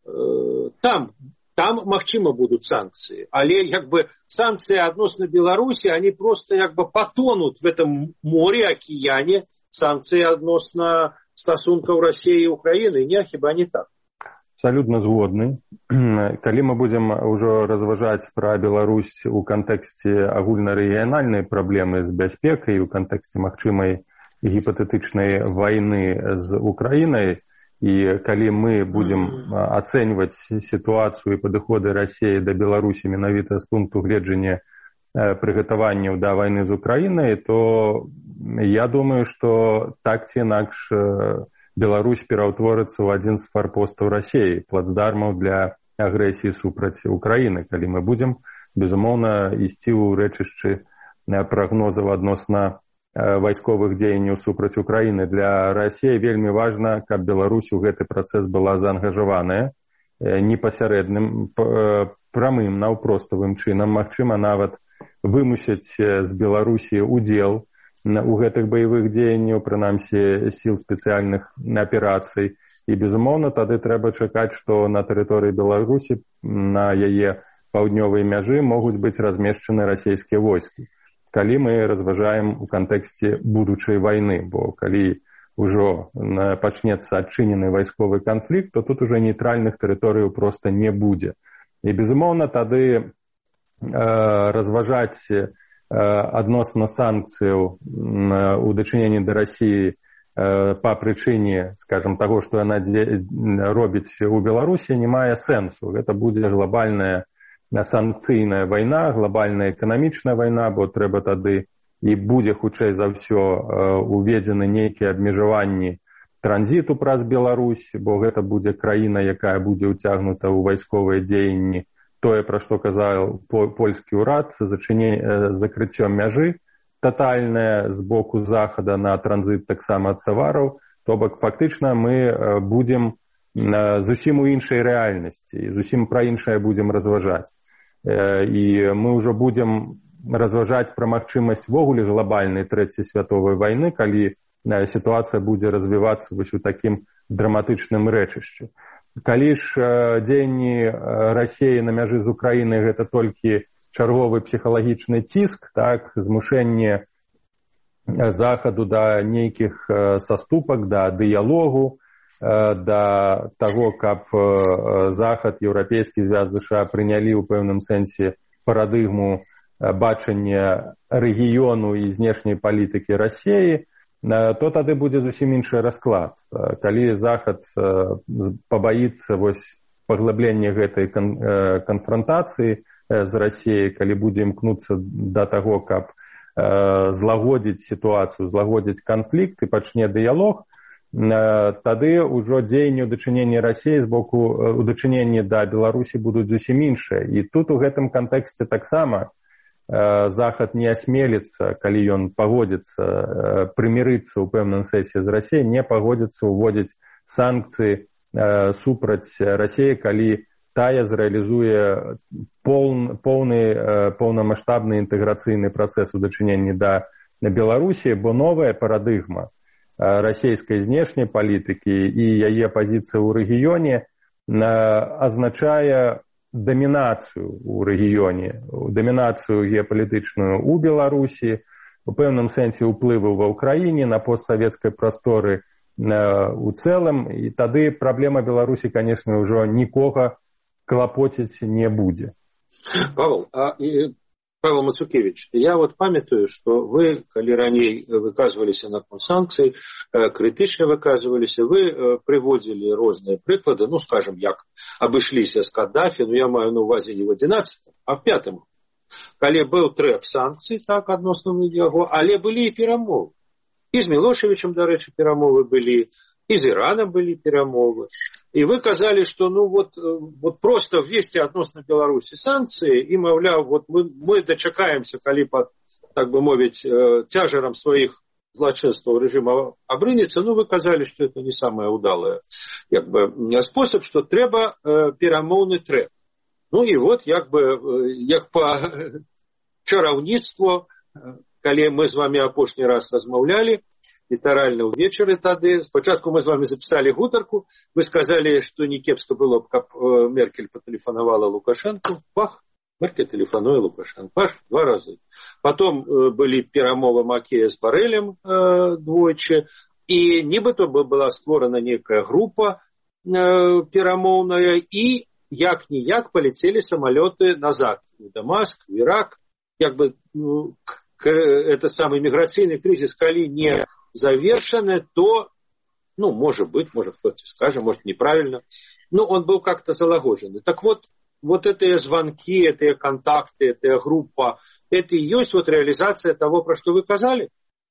Speaker 3: там магчыма будут санкции. Але санкции адносна Беларуси, они просто потонут в этом море, океане санкции адносна стасункаў России и Украины. Не, хіба не так?
Speaker 5: Абсолютно згодны. Калі мы будем ўжо разважаць пра Беларусь у кантэксце агульнарэгіянальнай праблемы з бяспекай, у кантэксце магчымай гіпатэтычнай вайны з Украінай, і калі мы будем ацэньваць сітуацыю і падыходы России да Беларусі менавіта з пункту гледжання прыгатаванняў да вайны з Украінай, то я думаю, што так ці інакш Беларусь пераўтворыцца ў адзін з фарпостаў России, плацдармаў для агрэсіі супраць Украіны, калі мы будем, безумоўна, ісці ў рэчышчы прагнозаў адносна вайсковых дзеянняў супраць Украіны. Для России вельмі важна, каб Беларусь у гэты працэс была заангажаваная непасярэдным, прамым, наўпроставым чынам, магчыма, нават вымусіць з Беларусі удзел у гэтых баявых дзеянняў, прынамсі сіл спецыяльных аперацый. І, безумоўна, тады трэба чакаць, што на тэрыторыі Беларусі, на яе паўднёвай мяжы могуць быць размешчаны расійскія войскі. Калі мы разважаем у кантэксце будучай вайны, бо калі ўжо пачнецца адчынены вайсковы канфлікт, то тут уже нейтральных тэрыторыяў проста не будзе. І, безумоўна, тады разважаць адносна санкцыяў у дачыненні да России па прычыне, скажем, таго, што яна робіць у Беларусі, не мае сэнсу. Гэта будзе глобальная санкцыйная вайна, глобальная эканамічная вайна, бо трэба тады і будзе хутчэй за ўсё уведзены нейкія абмежаванні транзіту праз Беларусь, бо гэта будзе краіна, якая будзе ўцягнута ў вайсковыя дзеянні. Тое, пра што казаў польскі ўрад, закрыццём мяжы тотальнае з боку Захада на транзіт таксама ад тавараў, то бок фактычна мы будзем зусім у іншай рэальнасці, зусім пра іншае будзем разважаць. І мы ўжо будзем разважаць пра магчымасць ввогуле глобальнай трэцяй святовай вайны, калі сітуацыя будзе развівацца вось у такім драматычным рэчышчы. калі ж дзеянні Расіі на мяжы з Украінай гэта толькі чарговы псіхалагічны ціск, так, змушэнне Захаду да нейкіх саступак, да дыялогу, да таго, каб Захад, Еўрапейскі звяз США прынялі ў пэўным сэнсе парадыгму бачання рэгіёну і знешняй палітыкі Расіі, то тады будзе зусім іншы расклад. Калі Захад пабаіцца паглыблення гэтай канфрантацыі з Расіяй, калі будзе імкнуцца да таго, каб злагодзіць сітуацыю, злагодзіць канфлікт і пачне дыялог, тады ўжо дзеянні ў дачыненні Расіі з боку ў дачыненні да Беларусі будуць зусім іншыя. І тут у гэтым кантэксце таксама Захад не асмеліцца, калі ён пагодзіцца прымірыцца ў пэўным сэнсе з Расіяй, не пагодзіцца ўводзіць санкцыі супраць Расіі, калі тая зрэалізуе поўнамаштабны інтэграцыйны працэс у дачыненні да Беларусі, бо новая парадыгма расійскай знешняй палітыкі і яе пазіцыя ў рэгіёне азначае дамінацыю ў рэгіёне, дамінацыю геапалітычную ў Беларусі, у пэўным сэнсе ўплыву ва ўкраіне на постсавецкай прасторы у цэлым, і тады праблема Беларусі, канешне, ўжо нікога клапоціць не будзе.
Speaker 3: Павел Мацукевич, я памятаю, што вы, калі раней выказваліся наконт санкцый, крытычна выказваліся, вы прыводзілі розныя прыклады, скажем, як абышліся з Каддафі, я маю на увазе не в 11-м, а в 5-м, калі быў трэх санкцый, так, адносна яго, але былі і перамовы. І з Мілошевічам, дарэчы, перамовы былі, і з Іранам былі перамовы. І вы казалі, што просто ввесці адносна Беларусі санкцыі і, маўляў, мы дачакаемся, калі пад, так бы мовіць, цяжарам сваіх злачынстваў рэжыма абрынецца. Вы казалі, што это не самая удалая спосаб, што трэба перамоўны трэк. Як па чараўніцтву, калі мы з вами апошні раз размаўлялі, літаральна ўвечары тады, спачатку мы з вами запісалі гутарку, вы сказалі, што не кепска было б, каб Меркель патэлефанавала Лукашэнку, бах, Меркель тэлефануе Лукашэнку, бах, 2 разы. Потом былі перамовы Макея з Барэлем двойчы, і нібыта была створана нейкая група перамоўная, і як-ніяк паляцелі самалёты назад у Дамаск, в Ірак, этот самый миграционный кризис, коли не завершен, то, может быть, может кто-то скажет, может неправильно, но он был как-то залагожен. Так вот эти звонки, эти контакты, эта группа, это и есть реализация того, про что вы сказали?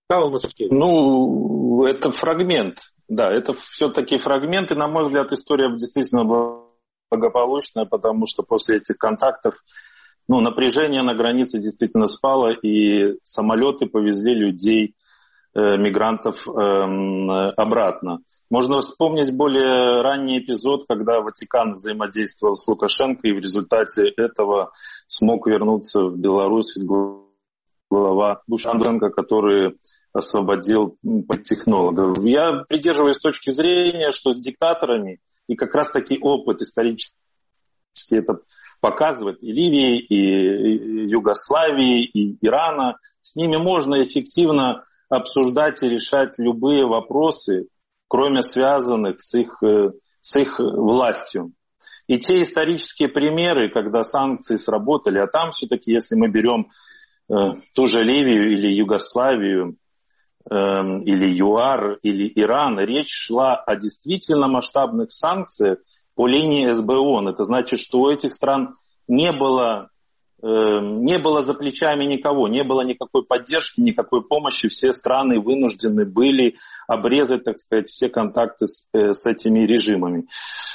Speaker 4: Это фрагмент, да, это все-таки фрагмент, и, на мой взгляд, история действительно благополучная, потому что после этих контактов напряжение на границе действительно спало, и самолеты повезли людей, мигрантов обратно. Можно вспомнить более ранний эпизод, когда Ватикан взаимодействовал с Лукашенко, и в результате этого смог вернуться в Беларусь глава Лукашенко, который освободил политтехнологов. Я придерживаюсь точки зрения, что с диктаторами, и как раз таки опыт исторический это показывает, и Ливии, и Югославии, и Ирана, с ними можно эффективно обсуждать и решать любые вопросы, кроме связанных с их властью. И те исторические примеры, когда санкции сработали, а там все-таки, если мы берем ту же Ливию или Югославию, или ЮАР, или Иран, речь шла о действительно масштабных санкциях по линии СБОН. Это значит, что у этих стран не было за плечами никого, не было никакой поддержки, никакой помощи. Все страны вынуждены были обрезать, так сказать, все контакты с этими режимами.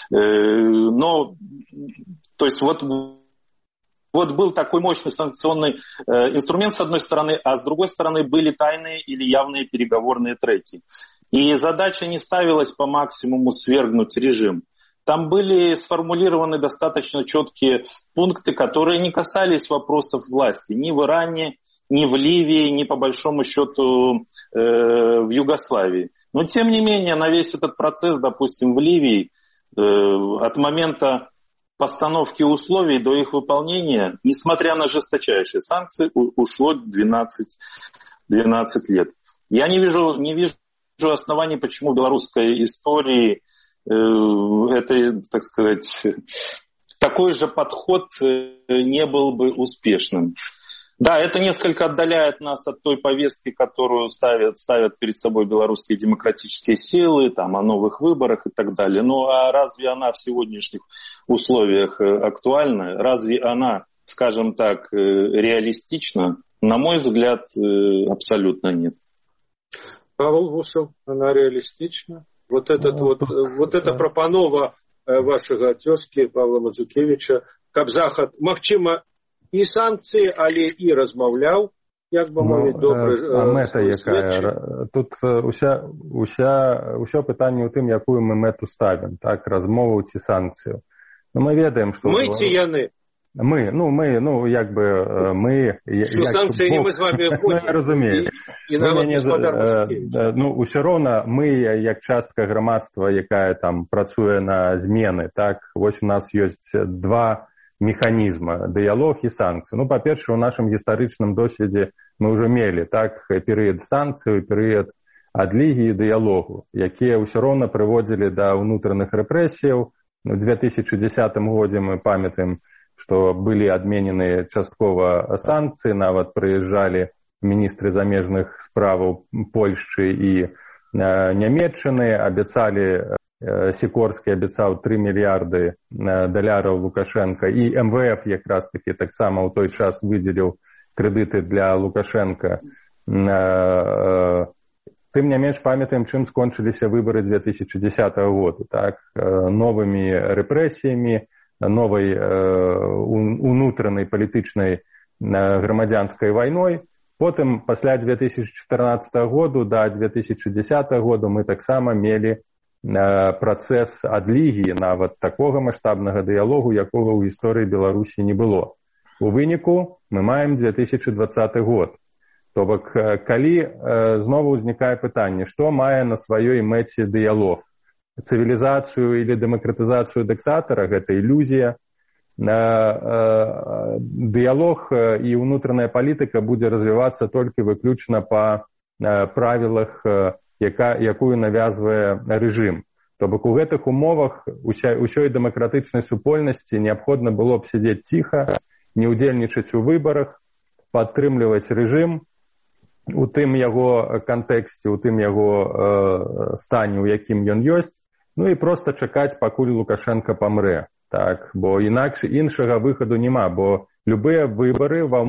Speaker 4: То есть был такой мощный санкционный инструмент с одной стороны, а с другой стороны были тайные или явные переговорные треки. И задача не ставилась по максимуму свергнуть режим. Там были сформулированы достаточно четкие пункты, которые не касались вопросов власти ни в Иране, ни в Ливии, ни по большому счету в Югославии. Но тем не менее на весь этот процесс, допустим, в Ливии От момента постановки условий до их выполнения, несмотря на жесточайшие санкции, ушло 12 лет. Я не вижу оснований, почему в белорусской истории это, так сказать, такой же подход не был бы успешным. Да, это несколько отдаляет нас от той повестки, которую ставят перед собой белорусские демократические силы, там, о новых выборах и так далее. Ну а разве она в сегодняшних условиях актуальна? Разве она, скажем так, реалистична? На мой взгляд, абсолютно нет.
Speaker 3: Павел Гусев, она реалистична? Вот эта прапанова вашага цёзкі Павла Мазукевіча, каб Захад, магчыма, і санкцыі, але і размаўляў, як бы мовіць, добра.
Speaker 5: Мэта якая? Тут ўсё пытанне ў тым, якую мы мэту ставім, так, размову ці санкцыю. Но мы ведаем, што...
Speaker 3: Мы ці яны? Мы. Санкцыі не мы з вами
Speaker 5: разумеем.
Speaker 3: І нават гаспадар.
Speaker 5: Усё роўна мы, як частка грамадства, якая там працуе на змены, так, вось у нас ёсць два механізма, дыялог і санкцыі. Па-першае, у нашым гістарычным досведзе мы ўжо мелі, так, перыяд санкцыі, перыяд адлігі і дыялогу, якія ўсё роўна прыводзілі да ўнутраных рэпрэсіяў. У 2010 годзе мы памятаем, што былі адменены часткова санкцыі, нават прыязджалі міністры замежных справаў Польшчы і Нямецчыны, абяцалі, Сікорскі абяцаў 3 мільярды даляраў Лукашенка, і МВФ якраз такі таксама ў той час выдзеліў крэдыты для Лукашенка. Тым не менш памятаем, чым скончыліся выбары 2010 году, так, новымі рэпрэсіямі, новай унутранай палітычнай грамадзянскай вайной. Потым, пасля 2014 году да 2010 году мы таксама мелі працэс адлігі, нават такога маштабнага дыялогу, якога ў гісторыі Беларусі не было. У выніку мы маем 2020 год. То бок, калі знову ўзнікае пытанне, што мае на сваёй мэце дыялог? Цывілізацыю или дэмакратызацыю дыктатара, гэта ілюзія. Дыялог і ўнутраная палітыка будзе развівацца толькі выключна па правілах, якую навязвае рэжым. То бок у гэтых умовах усёй дэмакратычнай супольнасці неабходна было б сядзець ціха, не ўдзельнічаць у выбарах, падтрымліваць рэжым у тым яго кантэксце, у тым яго стане, у якім ён ёсць, і проста чакаць, пакуль Лукашенко памрэ. Так, бо інакш іншага выхаду няма, бо любыя выбары ва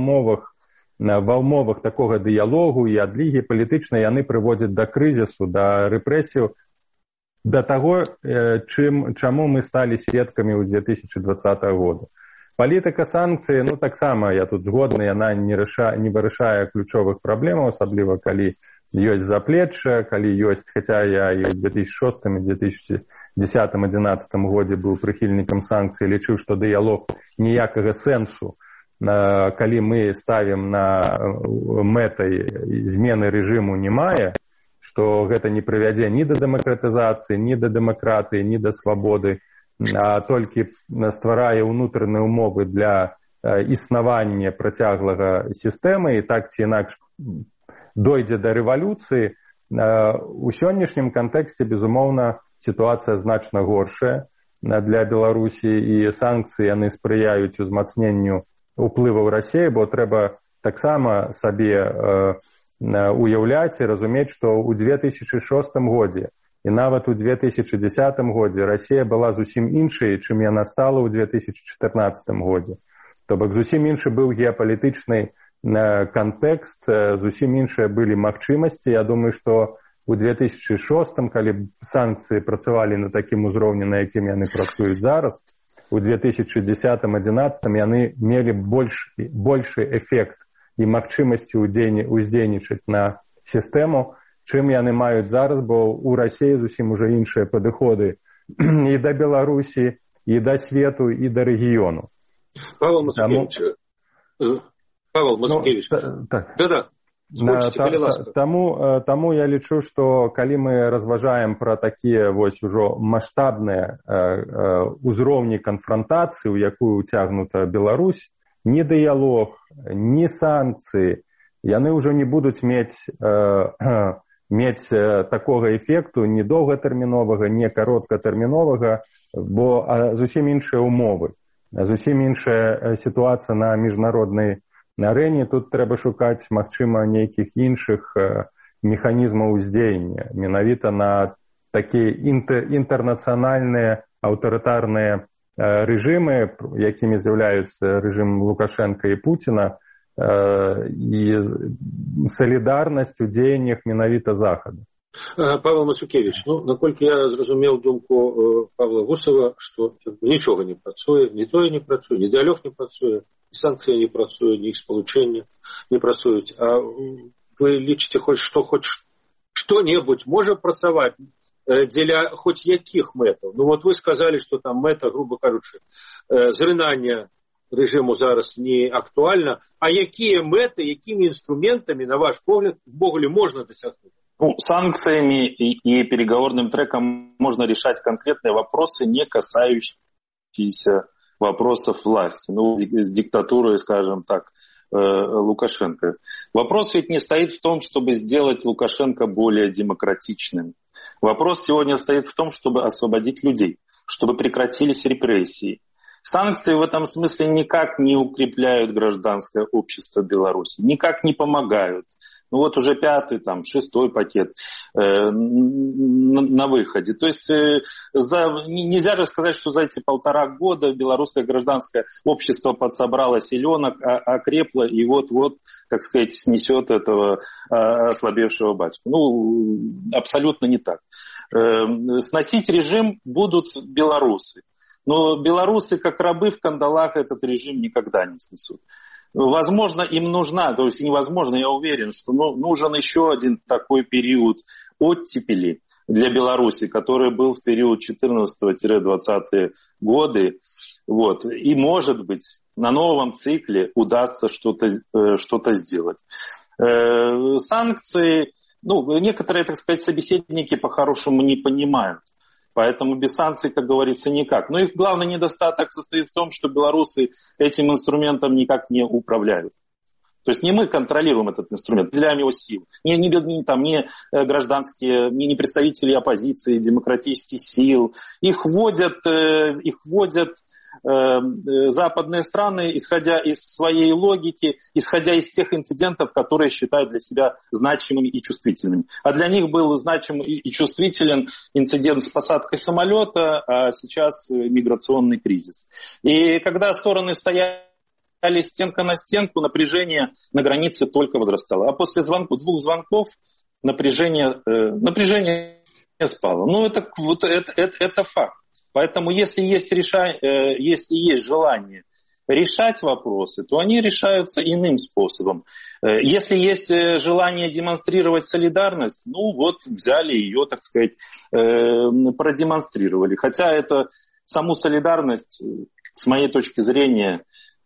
Speaker 5: ўмовах такога дыялогу і адлігі палітычнай яны прыводзяць да крызісу, да рэпрэсіяў, да таго, чаму мы сталі сведкамі ў 2020 году. Палітыка санкцыі, таксама я тут згодны, яна не вырашае ключовых праблемаў, асабліва калі ёсць заплечча, калі ёсць, хаця я і ў 2006 і 2010-2011 годзе быў прыхільнікам санкцый, лічыў, што дыялог ніякага сэнсу, калі мы ставім на мэтай змены рэжыму не мае, што гэта не прывядзе ні да дэмакратызацыі, ні да дэмакратыі, ні да свабоды, а толькі стварае ўнутраныя умовы для існавання працяглага сістэмы, і так ці інакш дойдзе да рэвалюцыі. У сённяшнім кантэксце, безумоўна, сітуацыя значна горшая для Беларусі, і санкцыі яны спрыяюць узмацненню ўплываў Расіі, бо трэба таксама сабе уяўляць і разумець, што ў 2006 годзе і нават у 2010 годзе Расія была зусім іншай, чым яна стала ў 2014 годзе. То бок зусім іншы быў геапалітычны кантэкст, зусім іншыя былі магчымасці. Я думаю, што у 2006, калі санкцыі працавалі на такім узроўні, на якім яны працуюць зараз, у 2010-2011 яны мелі большы эфект і магчымасці ўздзейнічаць на сістэму, чым яны маюць зараз, бо ў Расіі зусім уже іншыя падыходы і да Беларусі, і да свету, і да рэгіёну.
Speaker 3: Павел Мазукевич. Так. Да-да.
Speaker 5: Таму я лічу, што калі мы разважаем пра такія вось ужо маштабныя узроўні канфрантацыі, у якую ўцягнута Беларусь, ні дыялог, ні санкцыі, яны ўжо не будуць мець такога эфекту ні доўгатэрміновага, ні кароткатэрміновага, бо зусім іншыя умовы, зусім іншая сітуацыя на міжнароднай арэне. Тут трэба шукаць, магчыма, нейкіх іншых механізмаў уздзеяння, менавіта на такія інтэрнацыянальныя аўтарытарныя рэжымы, якімі з'яўляюцца рэжым Лукашенка і Пуціна, і салідарнасць у дзеяннях менавіта Захаду.
Speaker 3: Павел Масюкевич, наколькі я зразумеў думку Павла Гусава, што нічога не працуе, ні тое не працуе, ні дыялог не працуе, ні санкцыі не працуе, ні іх спалучэнне не працуюць. А вы лічыце хоць што-небудзь можа працаваць дзеля хоць якіх мэтаў? Вот вы сказалі, што там мэта, грубо кажучы, зрынання рэжыму зараз не актуальна. А якія мэты, якімі інструментамі, на ваш погляд, увогуле можна дасягнуць?
Speaker 4: Санкциями и переговорным треком можно решать конкретные вопросы, не касающиеся вопросов власти. С диктатурой, скажем так, Лукашенко. Вопрос ведь не стоит в том, чтобы сделать Лукашенко более демократичным. Вопрос сегодня стоит в том, чтобы освободить людей, чтобы прекратились репрессии. Санкции в этом смысле никак не укрепляют гражданское общество Беларуси, никак не помогают. Вот уже 5-й, 6-й пакет на выходе. То есть нельзя же сказать, что за эти 1,5 года белорусское гражданское общество подсобрало силенок, окрепло и вот-вот, так сказать, снесет этого ослабевшего батьку. Абсолютно не так. Сносить режим будут белорусы. Но белорусы, как рабы в кандалах, этот режим никогда не снесут. Возможно, им нужна, то есть невозможно, я уверен, что нужен еще один такой период оттепели для Беларуси, который был в период 14-20 годы. И, может быть, на новом цикле удастся что-то сделать. Санкции, некоторые, так сказать, собеседники по-хорошему не понимают. Поэтому без санкций, как говорится, никак. Но их главный недостаток состоит в том, что белорусы этим инструментом никак не управляют. То есть не мы контролируем этот инструмент, выделяем его силу. Не гражданские, не представители оппозиции, демократических сил. Их вводят западные страны, исходя из своей логики, исходя из тех инцидентов, которые считают для себя значимыми и чувствительными. А для них был значим и чувствителен инцидент с посадкой самолета, а сейчас миграционный кризис. И когда стороны стояли стенка на стенку, напряжение на границе только возрастало. А после 2 звонков напряжение спало. Это факт. Поэтому если есть желание решать вопросы, то они решаются иным способом. Если есть желание демонстрировать солидарность, взяли ее, так сказать, продемонстрировали. Хотя это саму солидарность, с моей точки зрения,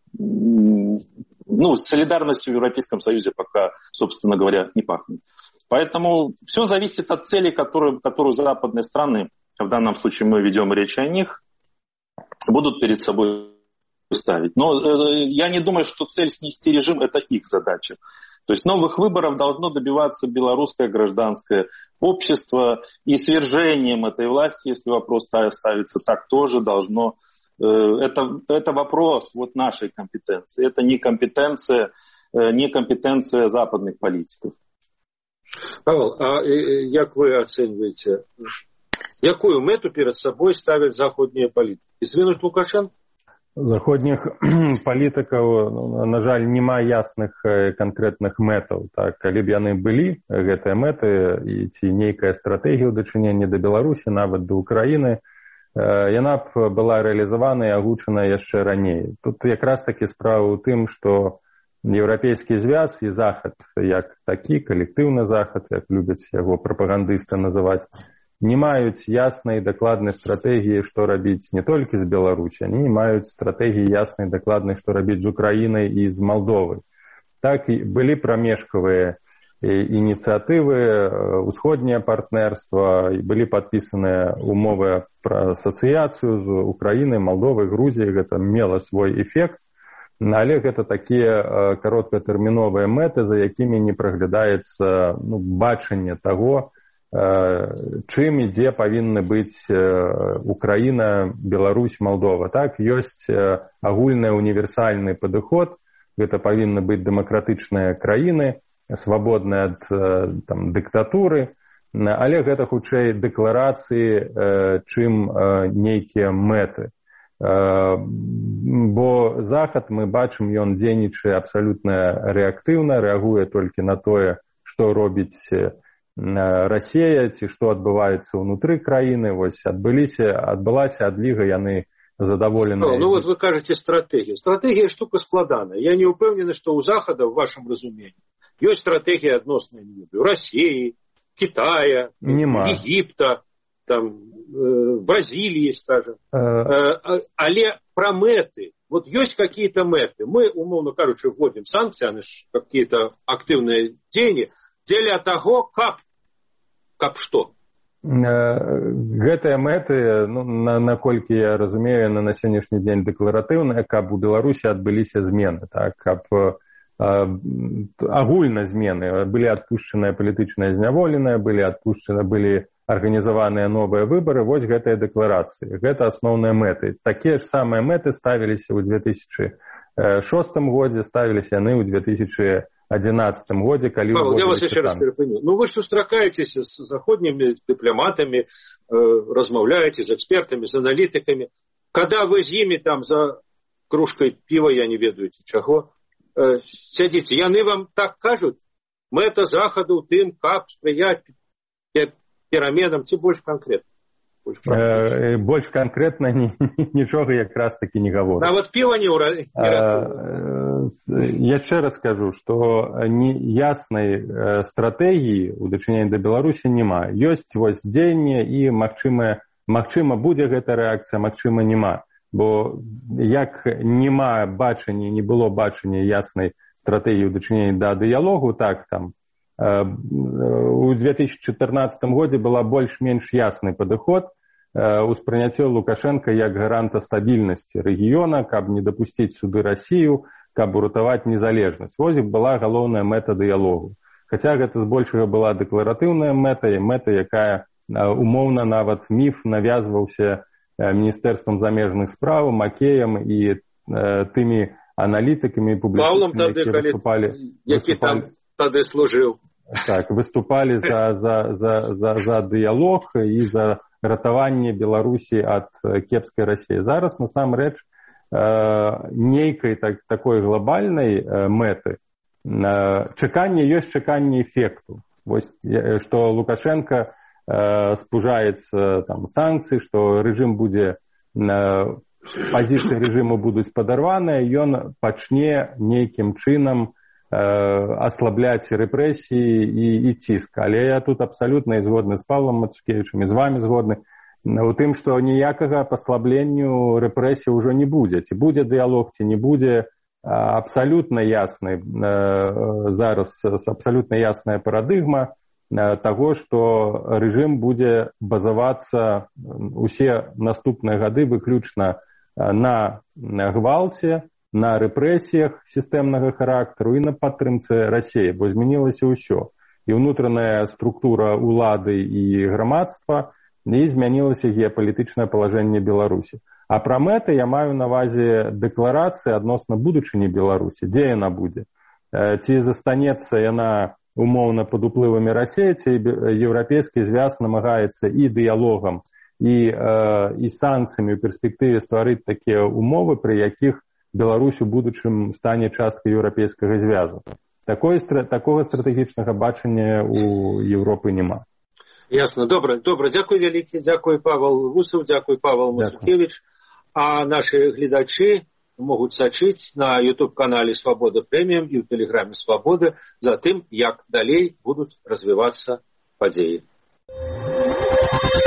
Speaker 4: солидарностью в Европейском Союзе пока, собственно говоря, не пахнет. Поэтому все зависит от цели, которую западные страны, в данном случае мы ведем речь о них, будут перед собой ставить. Но я не думаю, что цель снести режим – это их задача. То есть новых выборов должно добиваться белорусское гражданское общество, и свержением этой власти, если вопрос ставится так, тоже должно. Это вопрос нашей компетенции. Это не компетенция западных политиков.
Speaker 3: Павел, а как вы оцениваете, якую мэту перед собой ставят заходнія палітыкі? Звінуць Лукашенко?
Speaker 5: Заходніх палітыкаў, на жаль, няма ясных канкрэтных мэтаў. Калі б яны былі, гэтыя мэты, ці нейкая стратэгія ў дачыненні да Беларусі, нават да Украіны, яна б была рэалізавана і агучана яшчэ раней. Тут якраз такі справа ў тым, што еўрапейскі звяз і захад, як такі, калектыўны захад, як любяць яго прапагандысты называць, не маюць яснай дакладнай стратэгіі, што рабіць не толькі з Беларусі, они не маюць стратэгіі яснай дакладнай, што рабіць з Украінай і з Малдовай. Так, былі прамежкавыя ініцыятывы, усходняе партнерства, былі падпісаныя умовы пра асацыяцыю з Украінай, Малдовай, Грузіяй, гэта мела свой эфект, але гэта такія кароткатэрміновыя мэты, за якімі не праглядаецца бачанне таго, чым і дзе павінны быць Украіна, Беларусь, Малдова. Так, ёсць агульны універсальны падыход, гэта павінны быць дэмакратычныя краіны, свабодныя ад дыктатуры, але гэта хутчэй дэкларацыі, чым нейкія мэты. Бо Захад, мы бачым, ён дзейнічае абсалютна рэактыўна, рэагуе толькі на тое, што робіць Расія, ці што адбываецца ўнутры краіны. Вось адбылася адліга, яны задаволеныя.
Speaker 3: Ну вот вы кажаце стратэгія. Стратэгія штука складаная. Я не ўпэўнены, што ў Захада, в вашым разуменні, ёсць стратэгія адносна Расіі, Китая, Египта, Бразилии, скажем. Але про мэты. Вот есть какие-то мэты. Мы, умовно кажучи, вводим санкции, какие-то активные деяния, дзеля таго, каб што?
Speaker 5: Гэтыя мэты, наколькі я разумею, на сённяшні дзень дэкларатыўныя, каб у Беларусі адбыліся змены, так, каб агульна змены, былі адпушчаныя палітычныя зняволеныя, былі арганізаваныя новыя выбары, вось гэтыя дэкларацыі. Гэта асноўныя мэты. Такія ж самыя мэты ставіліся ў 2006 годзе, ставіліся яны ў 2011 годзе, калі...
Speaker 3: Павел, я вас еще раз перепыню. Вы ж сустракаетесь с заходними дипломатами, размовляете с экспертами, с аналитиками. Когда вы з ими там за кружкой пива, я не ведаю чаго, сядзіце, яны вам так кажуць, мэта Захаду тым, каб спрыяць пераменам, ці больш канкрэтна?
Speaker 5: Больш канкрэтна нічога якраз такі не гаворыць.
Speaker 3: Нават піва не ратуе.
Speaker 5: Яшчэ раз скажу, што яснай стратэгіі ў дачыненні да Беларусі няма. Ёсць вось дзеянне і магчыма будзе гэта рэакцыя, магчыма няма. Бо як няма бачання, не было бачання яснай стратэгіі ў дачыненні да дыялогу, так там у 2014 годзе была больш-менш ясны падыход успрыняццё Лукашенка як гаранта стабільнасці рэгіёна, каб не дапусціць сюды Расію, каб уратаваць незалежнасць. Вось была галоўная мэта дыялогу. Хаця гэта збольшага была дэкларатыўная мэта, якая умоўна нават міф навязваўся Міністэрствам замежных спраў, Макеем і тымі аналітыкамі публічнымі,
Speaker 3: які выступалі, які там тады служыў.
Speaker 5: Так, выступалі за дыялог і за ратаванне Беларусі ад кепскай Расіі. Зараз, насамрэч, нейкай такой глобальнай мэты чаканне ёсць чаканне эфекту. Вось, што Лукашенко спужаецца санкцыі, што рэжым будзе, пазіцыі рэжыму будуць падарваныя, ён пачне нейкім чынам аслабляць рэпрэсіі і ціск. Але я тут абсалютна згодны з Павлом Мацкевічам і з вами згодны у тым, што ніякага паслабленню рэпрэсій ўжо не будзе. Ці будзе дыялог, ці не будзе, абсалютна ясны зараз, абсалютна ясная парадыгма таго, што рэжым будзе базавацца усе наступныя гады выключна на гвалце, на рэпрэсіях сістэмнага характару і на падтрымцы Расіі, бо змянілася ўсё. І ўнутраная структура ўлады і грамадства, і змянілася геапалітычнае палажэнне Беларусі. А пра мэты я маю на ўвазе дэкларацыі адносна будучыні Беларусі. Дзе яна будзе? Ці застанецца яна умоўна пад уплывамі Расіі, ці еўрапейскі звяз намагаецца і дыялогам, і санкцыямі ў перспектыве стварыць такія умовы, пры якіх Беларусь у будучым стане часткай еўрапейскага звязу. Такога стратэгічнага бачання у Европы няма.
Speaker 3: Ясно. Добра. Дзякуй вялікі. Дзякуй Павел Гусаў, дзякуй Павел Мацкевіч. А наши гледачы могуць сачыць на YouTube-канале «Свабода Прэміум» і ў тэлеграме «Свабода» за тым, як далей будуць развівацца падзеі.